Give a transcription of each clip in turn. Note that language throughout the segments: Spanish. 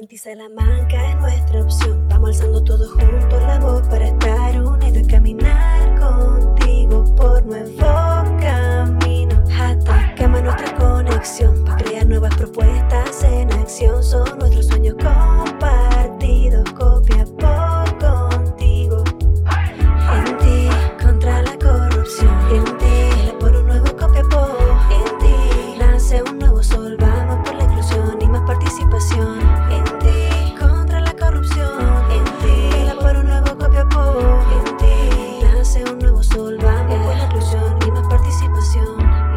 Inti Salamanca es nuestra opción. Vamos alzando todos juntos la voz para estar unidos y caminar contigo por nuevos caminos. Atacama nuestra conexión para crear nuevas propuestas en acción. Son nuestros sueños compartidos. Copiapó contigo. En ti, contra la corrupción. En ti, por un nuevo Copiapó. En ti, nace un nuevo sol. Vamos por la inclusión y más participación. En ti, contra la corrupción. En ti, por un nuevo Copiapó. En ti, nace un nuevo sol. Vamos por la inclusión y más participación.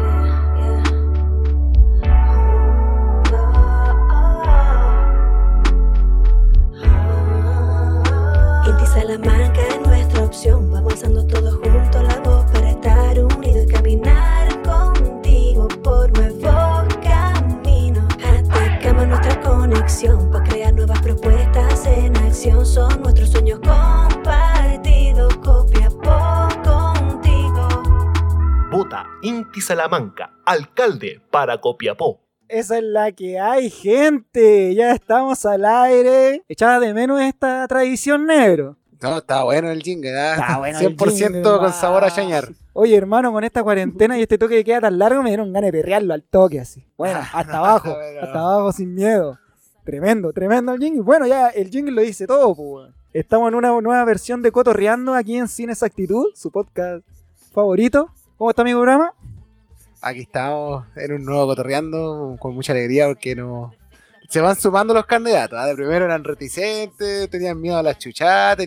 Inti Salamanca es nuestra opción. Vamos alzando todos juntos la voz para estar unidos y caminar contigo por nuevos caminos. Atacamos nuestra conexión para crear nuevas propuestas en acción. Son nuestros sueños compartidos. Copiapó contigo. Vota Inti Salamanca, alcalde para Copiapó. Esa es la que hay, gente. Ya estamos al aire. Echaba de menos esta tradición, negro. No, está bueno el jingle, ¿eh? Está bueno el 100% jingle, con sabor a chañar. Oye, hermano, con esta cuarentena y este toque que queda tan largo, me dieron ganas de perrearlo al toque así. Bueno, hasta abajo sin miedo. Tremendo el jingle. Bueno, ya el jingle lo dice todo, pues. Estamos en una nueva versión de Cotorreando aquí en Sin Exactitud, su podcast favorito. ¿Cómo está mi programa? Aquí estamos en un nuevo Cotorreando con mucha alegría porque se van sumando los candidatos. De primero eran reticentes, tenían miedo a las chuchadas,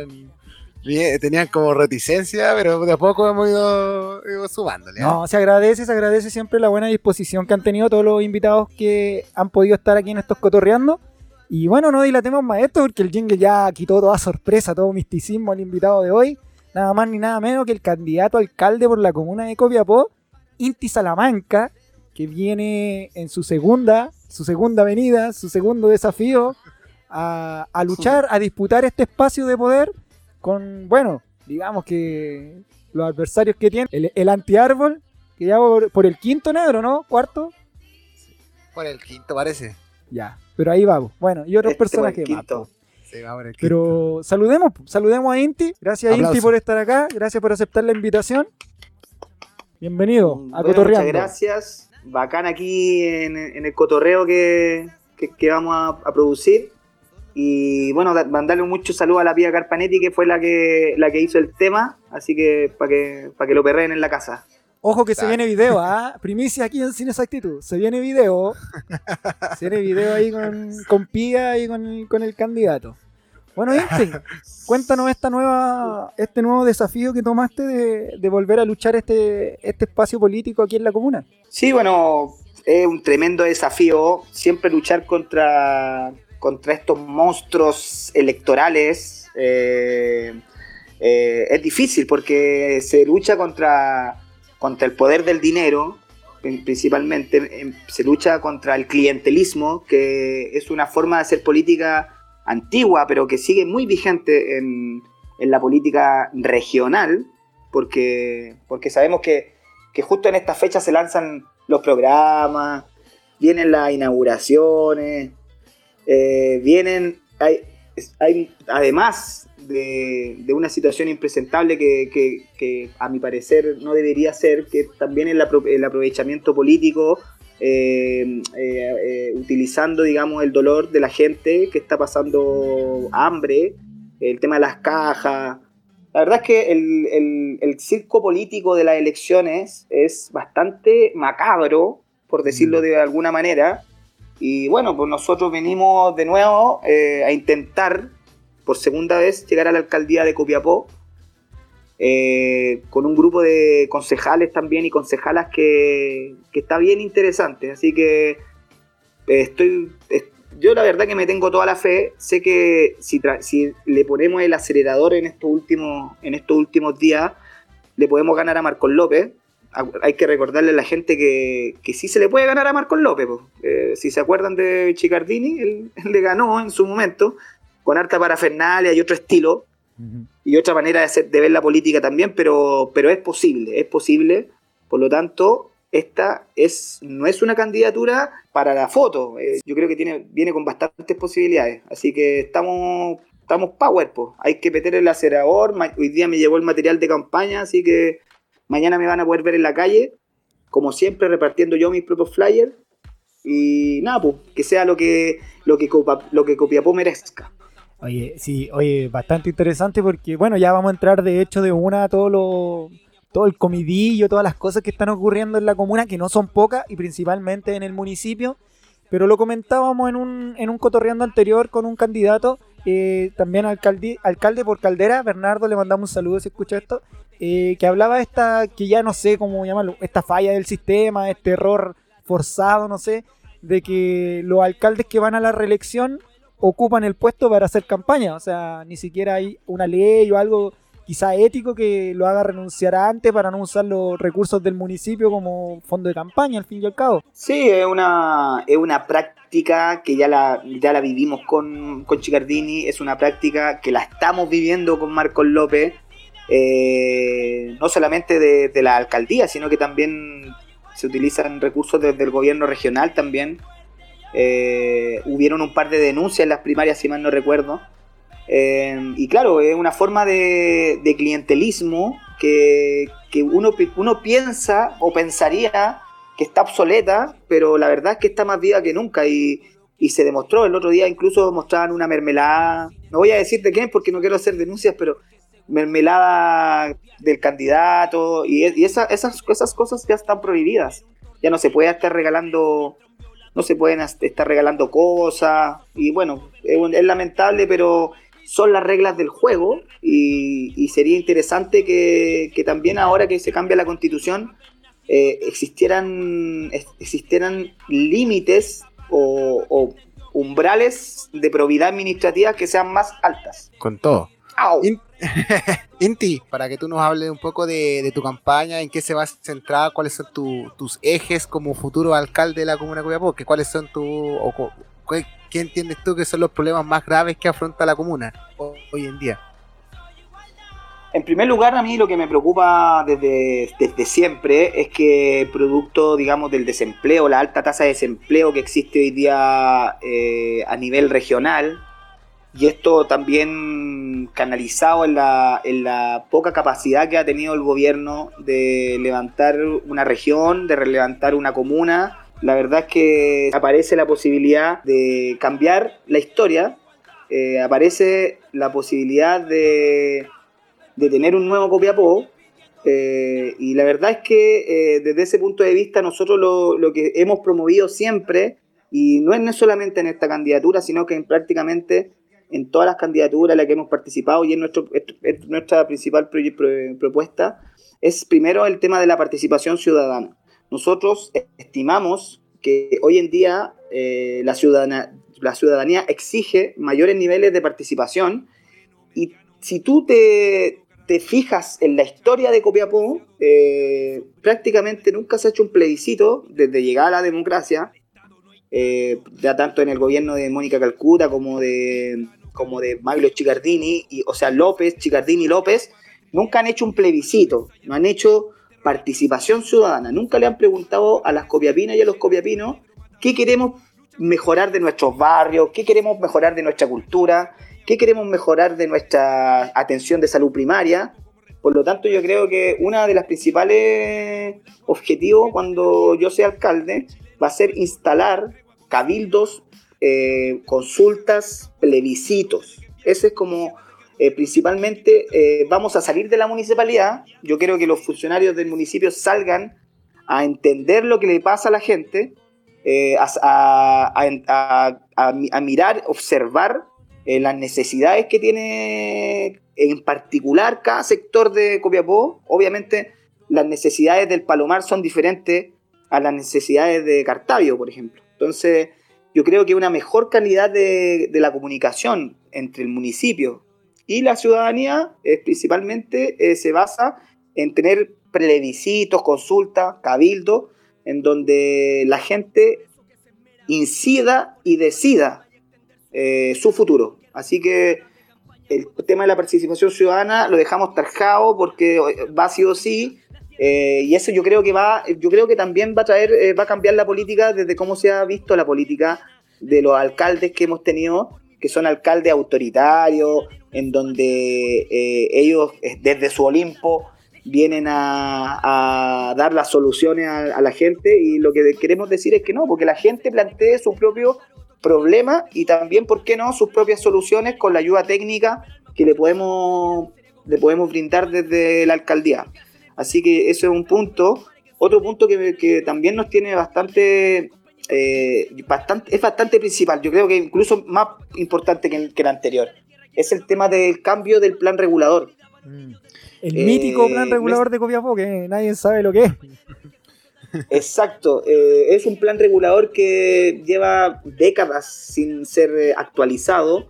tenían como reticencia, pero de a poco hemos ido sumándole. No, se agradece siempre la buena disposición que han tenido todos los invitados que han podido estar aquí en estos Cotorreando. Y bueno, no dilatemos más esto porque el jingle ya quitó toda sorpresa, todo misticismo al invitado de hoy. Nada más ni nada menos que el candidato a alcalde por la comuna de Copiapó, Inti Salamanca, que viene en su segunda venida, su segundo desafío a luchar, a disputar este espacio de poder con, bueno, digamos que los adversarios que tiene, el antiárbol, que ya por el quinto, negro, ¿no? ¿Cuarto? Por el quinto parece. Ya, pero ahí vamos. Bueno, y otros personajes más. Sí, va por el quinto. Pero saludemos a Inti. Gracias, Aplauso. Inti, por estar acá. Gracias por aceptar la invitación. Bienvenido a Bueno, Cotorreando. muchas gracias. Bacán aquí en el cotorreo que vamos a producir. Y bueno, mandarle mucho saludo a la Pía Carpanetti, que fue la que hizo el tema. Así que para que lo perreen en la casa. Ojo que se viene video, ¿ah? Primicia aquí en Sin Exactitud. Se viene video. Se viene video ahí con Pía y con el candidato. Bueno, Inti, cuéntanos este nuevo desafío que tomaste de volver a luchar este espacio político aquí en la comuna. Sí, bueno, es un tremendo desafío siempre luchar contra estos monstruos electorales. Es difícil porque se lucha contra el poder del dinero, principalmente. Se lucha contra el clientelismo, que es una forma de hacer política antigua, pero que sigue muy vigente en la política regional, porque sabemos que justo en esta fecha se lanzan los programas, vienen las inauguraciones, hay además de una situación impresentable que a mi parecer no debería ser, que también el aprovechamiento político, utilizando, digamos, el dolor de la gente que está pasando hambre, el tema de las cajas. La verdad es que el circo político de las elecciones es bastante macabro, por decirlo de alguna manera. Y bueno, pues nosotros venimos de nuevo a intentar por segunda vez llegar a la alcaldía de Copiapó, con un grupo de concejales también y concejalas que está bien interesante. Así que yo la verdad que me tengo toda la fe. Sé que si le ponemos el acelerador en estos últimos días, le podemos ganar a Marcos López. Hay que recordarle a la gente que sí se le puede ganar a Marcos López. Si se acuerdan de Chicardini, él le ganó en su momento, con harta parafernalia y otro estilo. Y otra manera de ver la política también, pero es posible. Por lo tanto, no es una candidatura para la foto. Yo creo que viene con bastantes posibilidades. Así que estamos power, po. Hay que meter el acelerador. Hoy día me llegó el material de campaña, así que mañana me van a poder ver en la calle, como siempre, repartiendo yo mis propios flyers. Y nada, pues, que sea lo que Copiapó merezca. Oye, sí, bastante interesante porque, bueno, ya vamos a entrar de hecho de una a todo el comidillo, todas las cosas que están ocurriendo en la comuna, que no son pocas, y principalmente en el municipio. Pero lo comentábamos en un cotorreando anterior con un candidato, también alcalde por Caldera, Bernardo, le mandamos un saludo si escucha esto, que hablaba que ya no sé cómo llamarlo, esta falla del sistema, este error forzado, no sé, de que los alcaldes que van a la reelección ocupan el puesto para hacer campaña. O sea, ni siquiera hay una ley o algo quizá ético que lo haga renunciar antes para no usar los recursos del municipio como fondo de campaña, al fin y al cabo. Sí, es una práctica que ya la vivimos con Chicardini, es una práctica que la estamos viviendo con Marcos López, no solamente de la alcaldía, sino que también se utilizan recursos desde el gobierno regional también. Hubieron un par de denuncias en las primarias, si mal no recuerdo. Y claro, es una forma de clientelismo que uno piensa o pensaría que está obsoleta, pero la verdad es que está más viva que nunca y se demostró. El otro día incluso mostraban una mermelada, no voy a decir de quién porque no quiero hacer denuncias, pero mermelada del candidato y esas cosas ya están prohibidas. Ya no se puede estar regalando, no se pueden estar regalando cosas y bueno, es lamentable, pero son las reglas del juego y sería interesante que también ahora que se cambia la Constitución existieran límites o umbrales de probidad administrativa que sean más altas. Con todo. ¡Au! Inti, para que tú nos hables un poco de tu campaña, en qué se va a centrar, cuáles son tus ejes como futuro alcalde de la comuna de Copiapó, cuáles son ¿qué entiendes tú que son los problemas más graves que afronta la comuna hoy en día? En primer lugar, a mí lo que me preocupa desde siempre es que producto, digamos, del desempleo, la alta tasa de desempleo que existe hoy día a nivel regional, y esto también canalizado en la poca capacidad que ha tenido el gobierno de levantar una región, de levantar una comuna. La verdad es que aparece la posibilidad de cambiar la historia, aparece la posibilidad de tener un nuevo Copiapó, y la verdad es que desde ese punto de vista nosotros lo que hemos promovido siempre, y no es solamente en esta candidatura, sino que prácticamente en todas las candidaturas en las que hemos participado y en nuestra principal propuesta, es primero el tema de la participación ciudadana. Nosotros estimamos que hoy en día la ciudadanía exige mayores niveles de participación, y si tú te fijas en la historia de Copiapó, prácticamente nunca se ha hecho un plebiscito desde llegada a la democracia, ya tanto en el gobierno de Mónica Calcuta como de Maglio Chicardini, o sea, López, Chicardini y López, nunca han hecho un plebiscito, no han hecho participación ciudadana, nunca le han preguntado a las copiapinas y a los copiapinos qué queremos mejorar de nuestros barrios, qué queremos mejorar de nuestra cultura, qué queremos mejorar de nuestra atención de salud primaria. Por lo tanto, yo creo que uno de los principales objetivos cuando yo sea alcalde va a ser instalar cabildos, consultas, plebiscitos. Ese es como principalmente vamos a salir de la municipalidad. Yo quiero que los funcionarios del municipio salgan a entender lo que le pasa a la gente, a mirar, observar las necesidades que tiene en particular cada sector de Copiapó. Obviamente las necesidades del Palomar son diferentes a las necesidades de Cartavio, por ejemplo. Entonces yo creo que una mejor calidad de la comunicación entre el municipio y la ciudadanía principalmente se basa en tener plebiscitos, consultas, cabildos, en donde la gente incida y decida su futuro. Así que el tema de la participación ciudadana lo dejamos tarjado porque va sí o sí. Y eso yo creo que también va a traer, va a cambiar la política desde cómo se ha visto la política de los alcaldes que hemos tenido, que son alcaldes autoritarios, en donde ellos desde su Olimpo vienen a dar las soluciones a la gente, y lo que queremos decir es que no, porque la gente plantee su propio problema y también, ¿por qué no?, sus propias soluciones con la ayuda técnica que le podemos brindar desde la alcaldía. Así que eso es un punto. Otro punto que también nos tiene es bastante principal, yo creo que incluso más importante que el anterior, es el tema del cambio del plan regulador. El mítico plan regulador de Copiapó, que nadie sabe lo que es. Exacto, es un plan regulador que lleva décadas sin ser actualizado,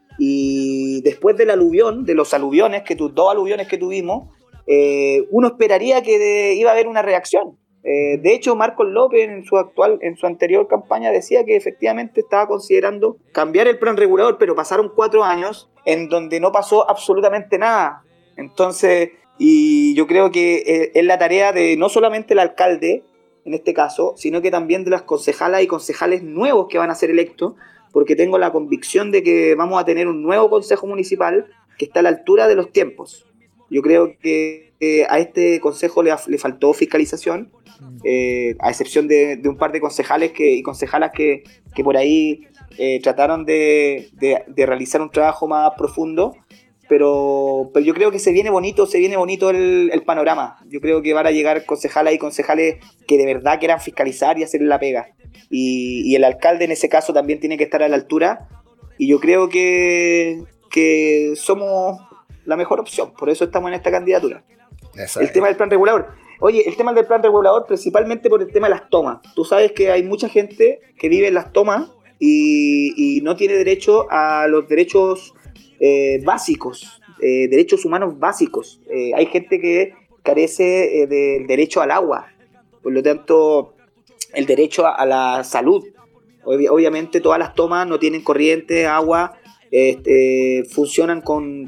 y después del aluvión, de los aluviones, dos aluviones que tuvimos, uno esperaría que iba a haber una reacción. De hecho, Marcos López en su anterior campaña decía que efectivamente estaba considerando cambiar el plan regulador, pero pasaron 4 años en donde no pasó absolutamente nada. Entonces, y yo creo que es la tarea de no solamente el alcalde, en este caso, sino que también de las concejalas y concejales nuevos que van a ser electos, porque tengo la convicción de que vamos a tener un nuevo consejo municipal que está a la altura de los tiempos. Yo creo que a este consejo le faltó fiscalización, a excepción de un par de concejales y concejalas que por ahí trataron de realizar un trabajo más profundo, pero yo creo que se viene bonito el panorama. Yo creo que van a llegar concejalas y concejales que de verdad quieran fiscalizar y hacer la pega, y el alcalde en ese caso también tiene que estar a la altura, y yo creo que somos la mejor opción, por eso estamos en esta candidatura. El tema del plan regulador. Oye, el tema del plan regulador principalmente por el tema de las tomas. Tú sabes que hay mucha gente que vive en las tomas y no tiene derecho a los derechos básicos, derechos humanos básicos. Hay gente que carece del derecho al agua, por lo tanto, el derecho a la salud. Obviamente todas las tomas no tienen corriente, agua, funcionan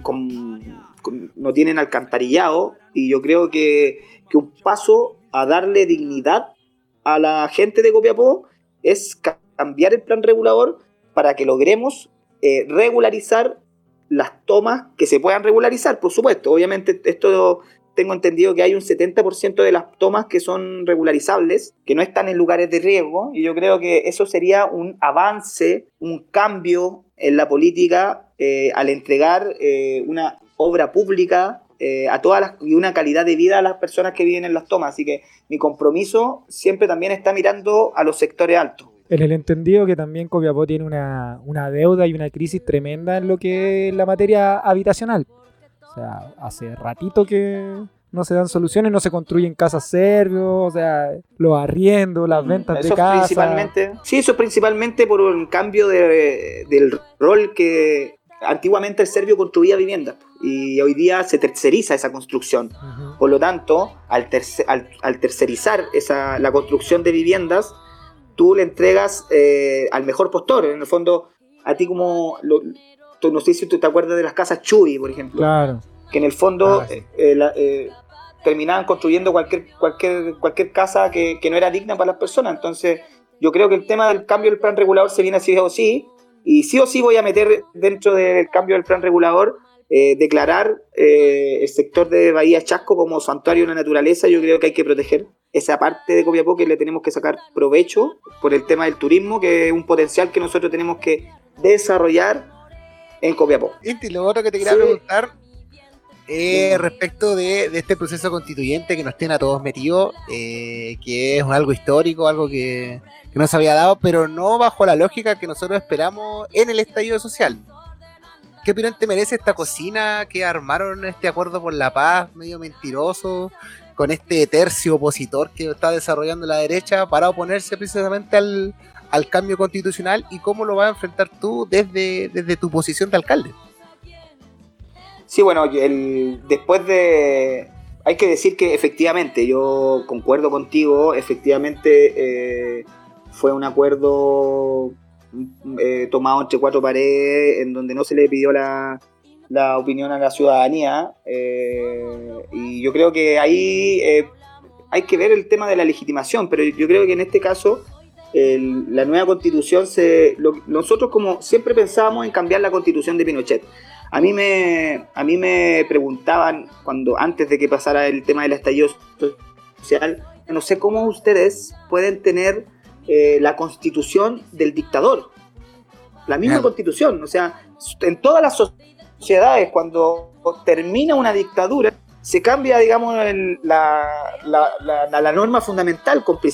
no tienen alcantarillado, y yo creo que un paso a darle dignidad a la gente de Copiapó es cambiar el plan regulador para que logremos regularizar las tomas que se puedan regularizar, por supuesto. Obviamente esto tengo entendido que hay un 70% de las tomas que son regularizables, que no están en lugares de riesgo, y yo creo que eso sería un avance, un cambio en la política al entregar una obra pública a y una calidad de vida a las personas que viven en las tomas. Así que mi compromiso siempre también está mirando a los sectores altos. En el entendido que también Copiapó tiene una deuda y una crisis tremenda en lo que es la materia habitacional. O sea, hace ratito que no se dan soluciones, no se construyen casas serbios, o sea, los arriendos, las ventas de casas. Eso es principalmente por un cambio del rol que antiguamente el serbio construía viviendas, y hoy día se terceriza esa construcción. Uh-huh. Por lo tanto, al tercerizar la construcción de viviendas, tú le entregas al mejor postor. En el fondo, a ti no sé si tú te acuerdas de las casas Chuy, por ejemplo. Claro. Que en el fondo sí. Terminaban construyendo cualquier casa que no era digna para las personas. Entonces, yo creo que el tema del cambio del plan regulador se viene así o sí, y sí o sí voy a meter dentro del cambio del plan regulador declarar el sector de Bahía Chasco como santuario de la naturaleza. Yo creo que hay que proteger esa parte de Copiapó, que le tenemos que sacar provecho por el tema del turismo, que es un potencial que nosotros tenemos que desarrollar en Copiapó. Inti, lo otro que te quería preguntar respecto de este proceso constituyente que nos tiene a todos metidos, que es algo histórico, algo que no se había dado, pero no bajo la lógica que nosotros esperamos en el estallido social. ¿Qué opinión te merece esta cocina que armaron este acuerdo por la paz, medio mentiroso, con este tercio opositor que está desarrollando la derecha para oponerse precisamente al cambio constitucional, y cómo lo vas a enfrentar tú desde tu posición de alcalde? Sí, bueno, hay que decir que efectivamente, yo concuerdo contigo, efectivamente fue un acuerdo tomado entre 4 paredes, en donde no se le pidió la opinión a la ciudadanía, y yo creo que ahí hay que ver el tema de la legitimación, pero yo creo que en este caso la nueva constitución, nosotros como siempre pensábamos en cambiar la constitución de Pinochet. A mí me preguntaban antes de que pasara el tema del estallido social, no sé cómo ustedes pueden tener la constitución del dictador, la misma constitución, o sea, en todas las sociedades cuando termina una dictadura se cambia, digamos, la norma fundamental con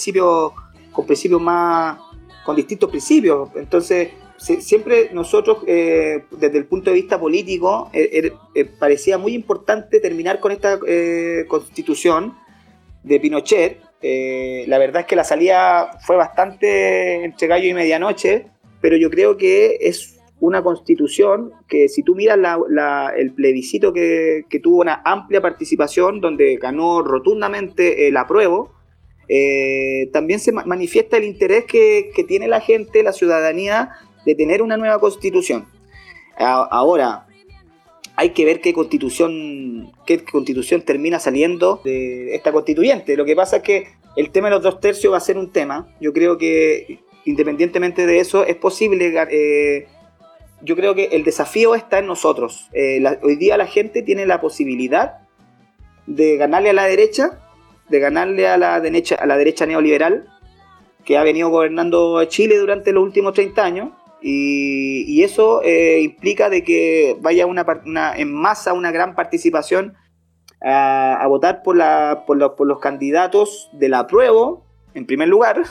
distintos principios. Entonces siempre nosotros desde el punto de vista político parecía muy importante terminar con esta constitución de Pinochet. La verdad es que la salida fue bastante entre gallo y medianoche, pero yo creo que es una constitución que, si tú miras el plebiscito que tuvo una amplia participación, donde ganó rotundamente el apruebo, también se manifiesta el interés que tiene la gente, la ciudadanía, de tener una nueva constitución. Ahora, hay que ver qué constitución termina saliendo de esta constituyente. Lo que pasa es que el tema de los 2/3 va a ser un tema. Yo creo que, independientemente de eso, es posible. Yo creo que el desafío está en nosotros. Hoy día la gente tiene la posibilidad de ganarle a la derecha, de ganarle a la derecha neoliberal, que ha venido gobernando Chile durante los últimos 30 años, y eso implica de que vaya en masa una gran participación a votar por los candidatos del apruebo, en primer lugar,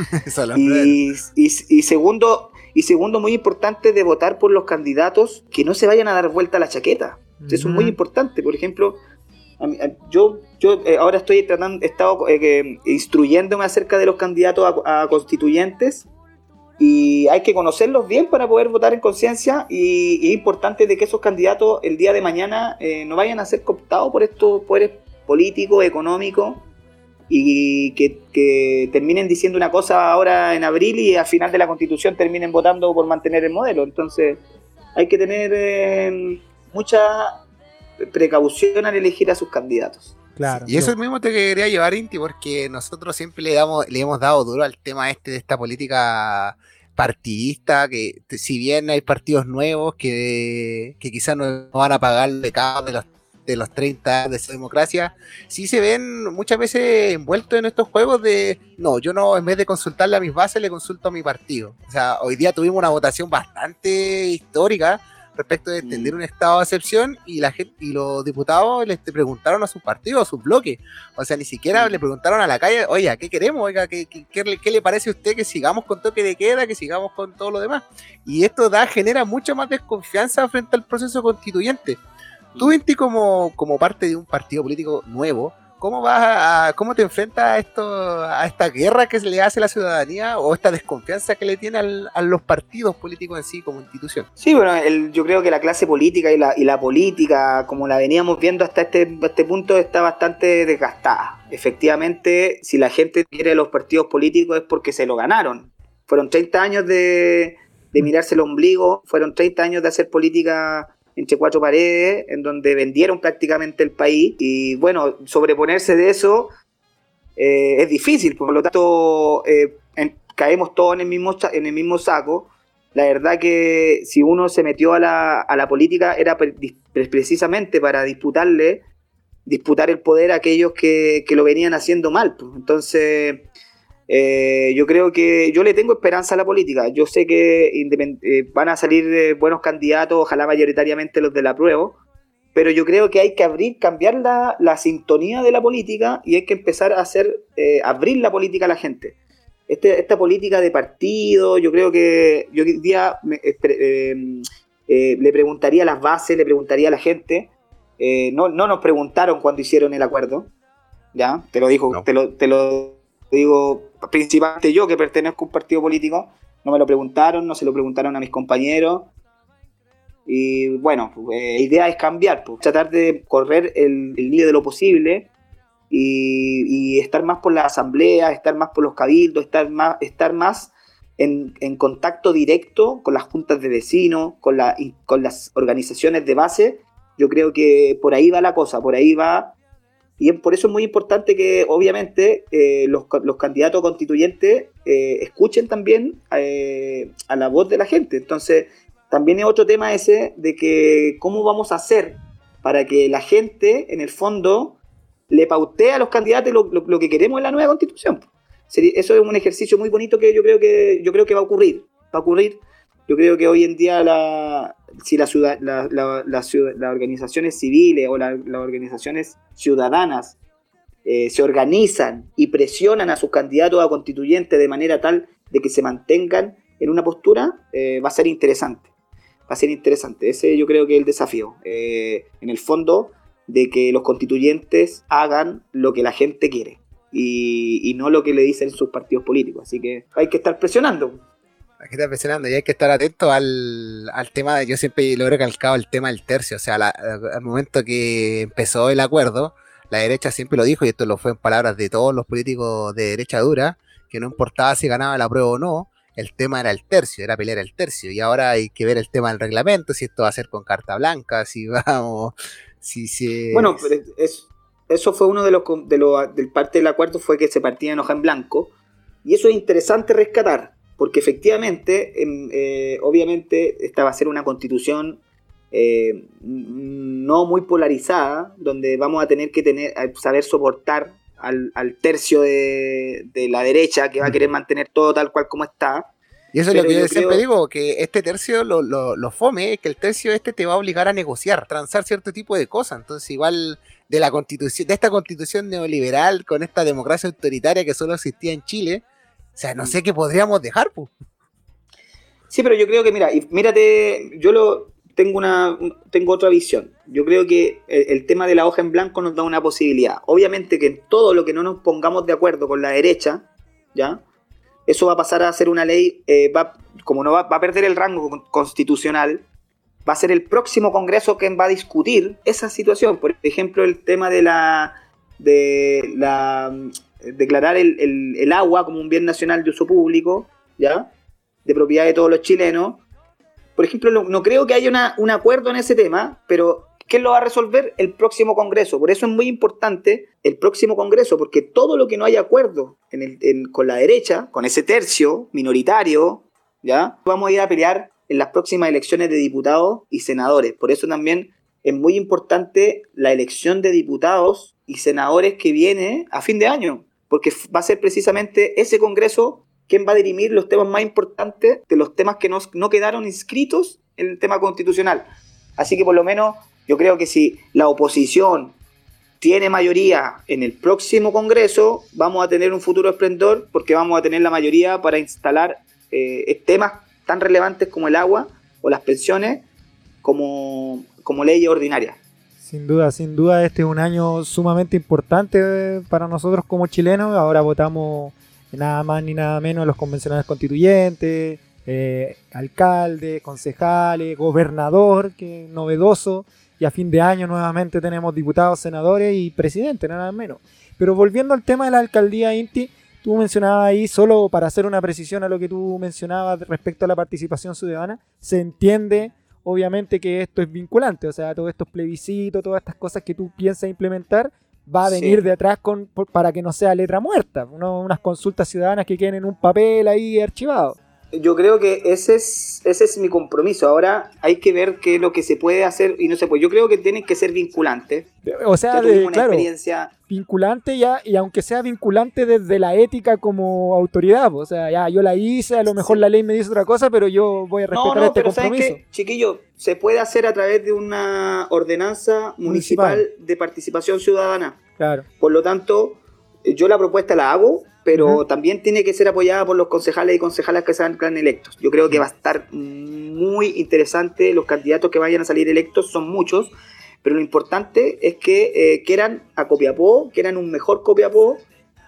y segundo, muy importante, de votar por los candidatos que no se vayan a dar vuelta a la chaqueta. Eso es muy importante. Por ejemplo, yo ahora he estado instruyéndome acerca de los candidatos a constituyentes, y hay que conocerlos bien para poder votar en conciencia, y es importante de que esos candidatos el día de mañana no vayan a ser cooptados por estos poderes políticos, económicos, y que terminen diciendo una cosa ahora en abril y al final de la constitución terminen votando por mantener el modelo. Entonces hay que tener mucha precaución al elegir a sus candidatos. Claro. Y eso mismo te quería llevar, Inti, porque nosotros siempre le hemos dado duro al tema de esta política partidista, que si bien hay partidos nuevos que quizás no van a pagar el pecado de los 30 años de esa democracia, sí se ven muchas veces envueltos en estos juegos de, no, yo no, en vez de consultarle a mis bases, le consulto a mi partido. O sea, hoy día tuvimos una votación bastante histórica respecto de extender un estado de excepción, y la gente y los diputados les preguntaron a sus partidos, a sus bloques. O sea, ni siquiera le preguntaron a la calle, oiga, ¿qué queremos? Oiga, ¿qué le parece a usted que sigamos con toque de queda, que sigamos con todo lo demás? Y esto genera mucha más desconfianza frente al proceso constituyente. Tú, Inti, como parte de un partido político nuevo, ¿cómo te enfrentas a esta guerra que se le hace a la ciudadanía, o esta desconfianza que le tiene a los partidos políticos en sí como institución? Sí, bueno, yo creo que la clase política y la política, como la veníamos viendo hasta este punto, está bastante desgastada. Efectivamente, si la gente quiere los partidos políticos es porque se lo ganaron. Fueron 30 años de mirarse el ombligo, fueron 30 años de hacer política entre cuatro paredes, en donde vendieron prácticamente el país, y bueno, sobreponerse de eso es difícil. Por lo tanto, caemos todos en el mismo saco. La verdad que si uno se metió a la política era precisamente para disputar el poder a aquellos que lo venían haciendo mal. Entonces, yo creo que yo le tengo esperanza a la política. Yo sé que van a salir buenos candidatos, ojalá mayoritariamente los del apruebo, pero yo creo que hay que cambiar la sintonía de la política, y hay que empezar a abrir la política a la gente. Esta política de partido, yo creo que yo hoy día le preguntaría a las bases, le preguntaría a la gente. No nos preguntaron cuando hicieron el acuerdo, ¿ya? Te lo digo, no. Te lo digo principalmente yo, que pertenezco a un partido político. No me lo preguntaron, no se lo preguntaron a mis compañeros. Y bueno, la idea es cambiar, pues, tratar de correr el límite de lo posible, y estar más por la asamblea, estar más por los cabildos, estar más en contacto directo con las juntas de vecinos, con las organizaciones de base. Yo creo que por ahí va la cosa, por ahí va Y por eso es muy importante que, obviamente, los candidatos constituyentes escuchen también a la voz de la gente. Entonces, también es otro tema ese de que cómo vamos a hacer para que la gente, en el fondo, le pautee a los candidatos lo que queremos en la nueva Constitución. Eso es un ejercicio muy bonito que yo creo que va a ocurrir. Yo creo que hoy en día si las organizaciones civiles o las organizaciones ciudadanas se organizan y presionan a sus candidatos a constituyentes de manera tal de que se mantengan en una postura, va a ser interesante. Ese yo creo que es el desafío. En el fondo, de que los constituyentes hagan lo que la gente quiere y no lo que le dicen sus partidos políticos. Así que hay que estar presionando. Hay que estar presionando y hay que estar atento al tema. Yo siempre lo he recalcado, el tema del tercio. O sea, al momento que empezó el acuerdo, la derecha siempre lo dijo, y esto lo fue en palabras de todos los políticos de derecha dura, que no importaba si ganaba la prueba o no, el tema era el tercio, era pelear el tercio. Y ahora hay que ver el tema del reglamento, si esto va a ser con carta blanca, si vamos, si se... Bueno, pero eso fue uno del parte del acuerdo, fue que se partía en hoja en blanco, y eso es interesante rescatar. Porque efectivamente, obviamente, esta va a ser una constitución no muy polarizada, donde vamos a tener que saber soportar al tercio de la derecha, que va a querer mantener todo tal cual como está. Y eso es lo que yo siempre digo, que este tercio, lo fome, es que el tercio te va a obligar a negociar, transar cierto tipo de cosas. Entonces, igual de esta constitución neoliberal, con esta democracia autoritaria que solo existía en Chile, o sea, no sé qué podríamos dejar, pues. Sí, pero yo creo que, mírate, tengo otra visión. Yo creo que el tema de la hoja en blanco nos da una posibilidad. Obviamente que en todo lo que no nos pongamos de acuerdo con la derecha, ¿ya? Eso va a pasar a ser una ley, como no va a perder el rango constitucional, va a ser el próximo Congreso quien va a discutir esa situación. Por ejemplo, el tema de declarar el agua como un bien nacional de uso público, ¿ya? De propiedad de todos los chilenos. Por ejemplo, no creo que haya un acuerdo en ese tema, pero ¿quién lo va a resolver? El próximo Congreso. Por eso es muy importante el próximo Congreso, porque todo lo que no haya acuerdo con la derecha, con ese tercio minoritario, ¿ya? Vamos a ir a pelear en las próximas elecciones de diputados y senadores. Por eso también es muy importante la elección de diputados y senadores que viene a fin de año, porque va a ser precisamente ese Congreso quien va a dirimir los temas más importantes de los temas que no quedaron inscritos en el tema constitucional. Así que por lo menos yo creo que si la oposición tiene mayoría en el próximo Congreso, vamos a tener un futuro esplendor, porque vamos a tener la mayoría para instalar temas tan relevantes como el agua o las pensiones como leyes ordinarias. Sin duda, este es un año sumamente importante para nosotros como chilenos. Ahora votamos nada más ni nada menos los convencionales constituyentes, alcaldes, concejales, gobernador, que es novedoso, y a fin de año nuevamente tenemos diputados, senadores y presidente, nada menos. Pero volviendo al tema de la alcaldía, Inti, tú mencionabas ahí, solo para hacer una precisión a lo que tú mencionabas respecto a la participación ciudadana, se entiende obviamente que esto es vinculante, o sea, todos estos plebiscitos, todas estas cosas que tú piensas implementar, va a venir de atrás para que no sea letra muerta, unas consultas ciudadanas que queden en un papel ahí archivado. Yo creo que ese es mi compromiso. Ahora hay que ver qué es lo que se puede hacer y no se puede. Yo creo que tienen que ser vinculantes. O sea, claro, experiencia vinculante ya, y aunque sea vinculante desde la ética como autoridad, o sea, ya yo la hice, a lo mejor la ley me dice otra cosa, pero yo voy a respetar este compromiso. ¿Sabes qué, chiquillo? Se puede hacer a través de una ordenanza municipal de participación ciudadana. Claro. Por lo tanto, yo la propuesta la hago, pero también tiene que ser apoyada por los concejales y concejalas que sean electos. Yo creo que va a estar muy interesante. Los candidatos que vayan a salir electos son muchos, pero lo importante es que quieran a Copiapó, quieran un mejor Copiapó,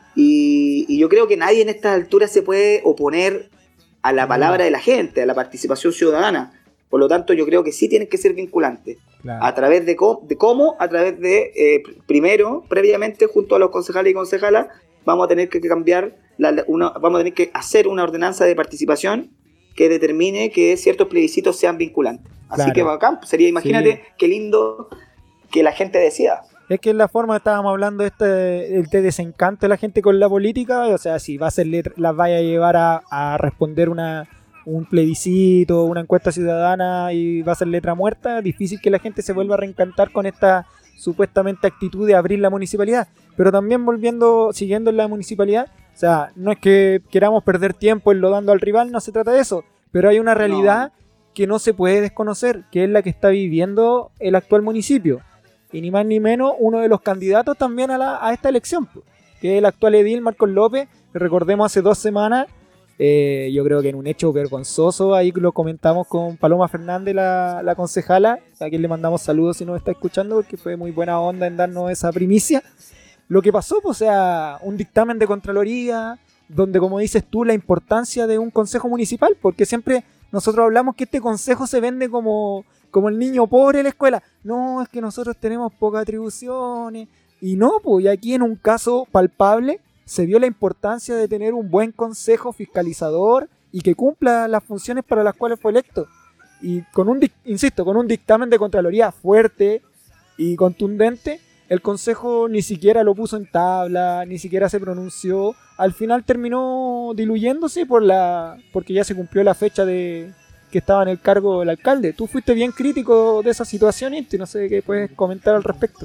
y yo creo que nadie en estas alturas se puede oponer a la palabra de la gente, a la participación ciudadana. Por lo tanto, yo creo que sí tienen que ser vinculantes. Claro. ¿A través de cómo? A través de, primero, previamente, junto a los concejales y concejalas, vamos a tener que cambiar, vamos a tener que hacer una ordenanza de participación que determine que ciertos plebiscitos sean vinculantes. Así que bacán, sería, imagínate, qué lindo que la gente decida. Es que en la forma estábamos hablando el desencanto de la gente con la política, o sea, si va a ser las vaya a llevar a responder un plebiscito, una encuesta ciudadana y va a ser letra muerta, difícil que la gente se vuelva a reencantar con esta supuestamente actitud de abrir la municipalidad. Pero también siguiendo en la municipalidad, o sea, no es que queramos perder tiempo enlodando al rival, no se trata de eso, pero hay una realidad que no se puede desconocer, que es la que está viviendo el actual municipio. Y ni más ni menos uno de los candidatos también a esta elección, que es el actual edil Marcos López, que recordemos hace 2 semanas, yo creo que en un hecho vergonzoso, ahí lo comentamos con Paloma Fernández, la concejala, a quien le mandamos saludos si nos está escuchando, porque fue muy buena onda en darnos esa primicia. Lo que pasó, pues, o sea, un dictamen de Contraloría, donde, como dices tú, la importancia de un consejo municipal, porque siempre nosotros hablamos que este consejo se vende como el niño pobre de la escuela. No, es que nosotros tenemos pocas atribuciones. Y no, pues, y aquí en un caso palpable se vio la importancia de tener un buen consejo fiscalizador y que cumpla las funciones para las cuales fue electo. Y con un dictamen de Contraloría fuerte y contundente, el consejo ni siquiera lo puso en tabla, ni siquiera se pronunció. Al final terminó diluyéndose porque ya se cumplió la fecha que estaba en el cargo del alcalde. Tú fuiste bien crítico de esa situación, y no sé qué puedes comentar al respecto.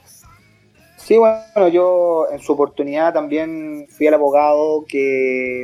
Sí, bueno, yo en su oportunidad también fui el abogado que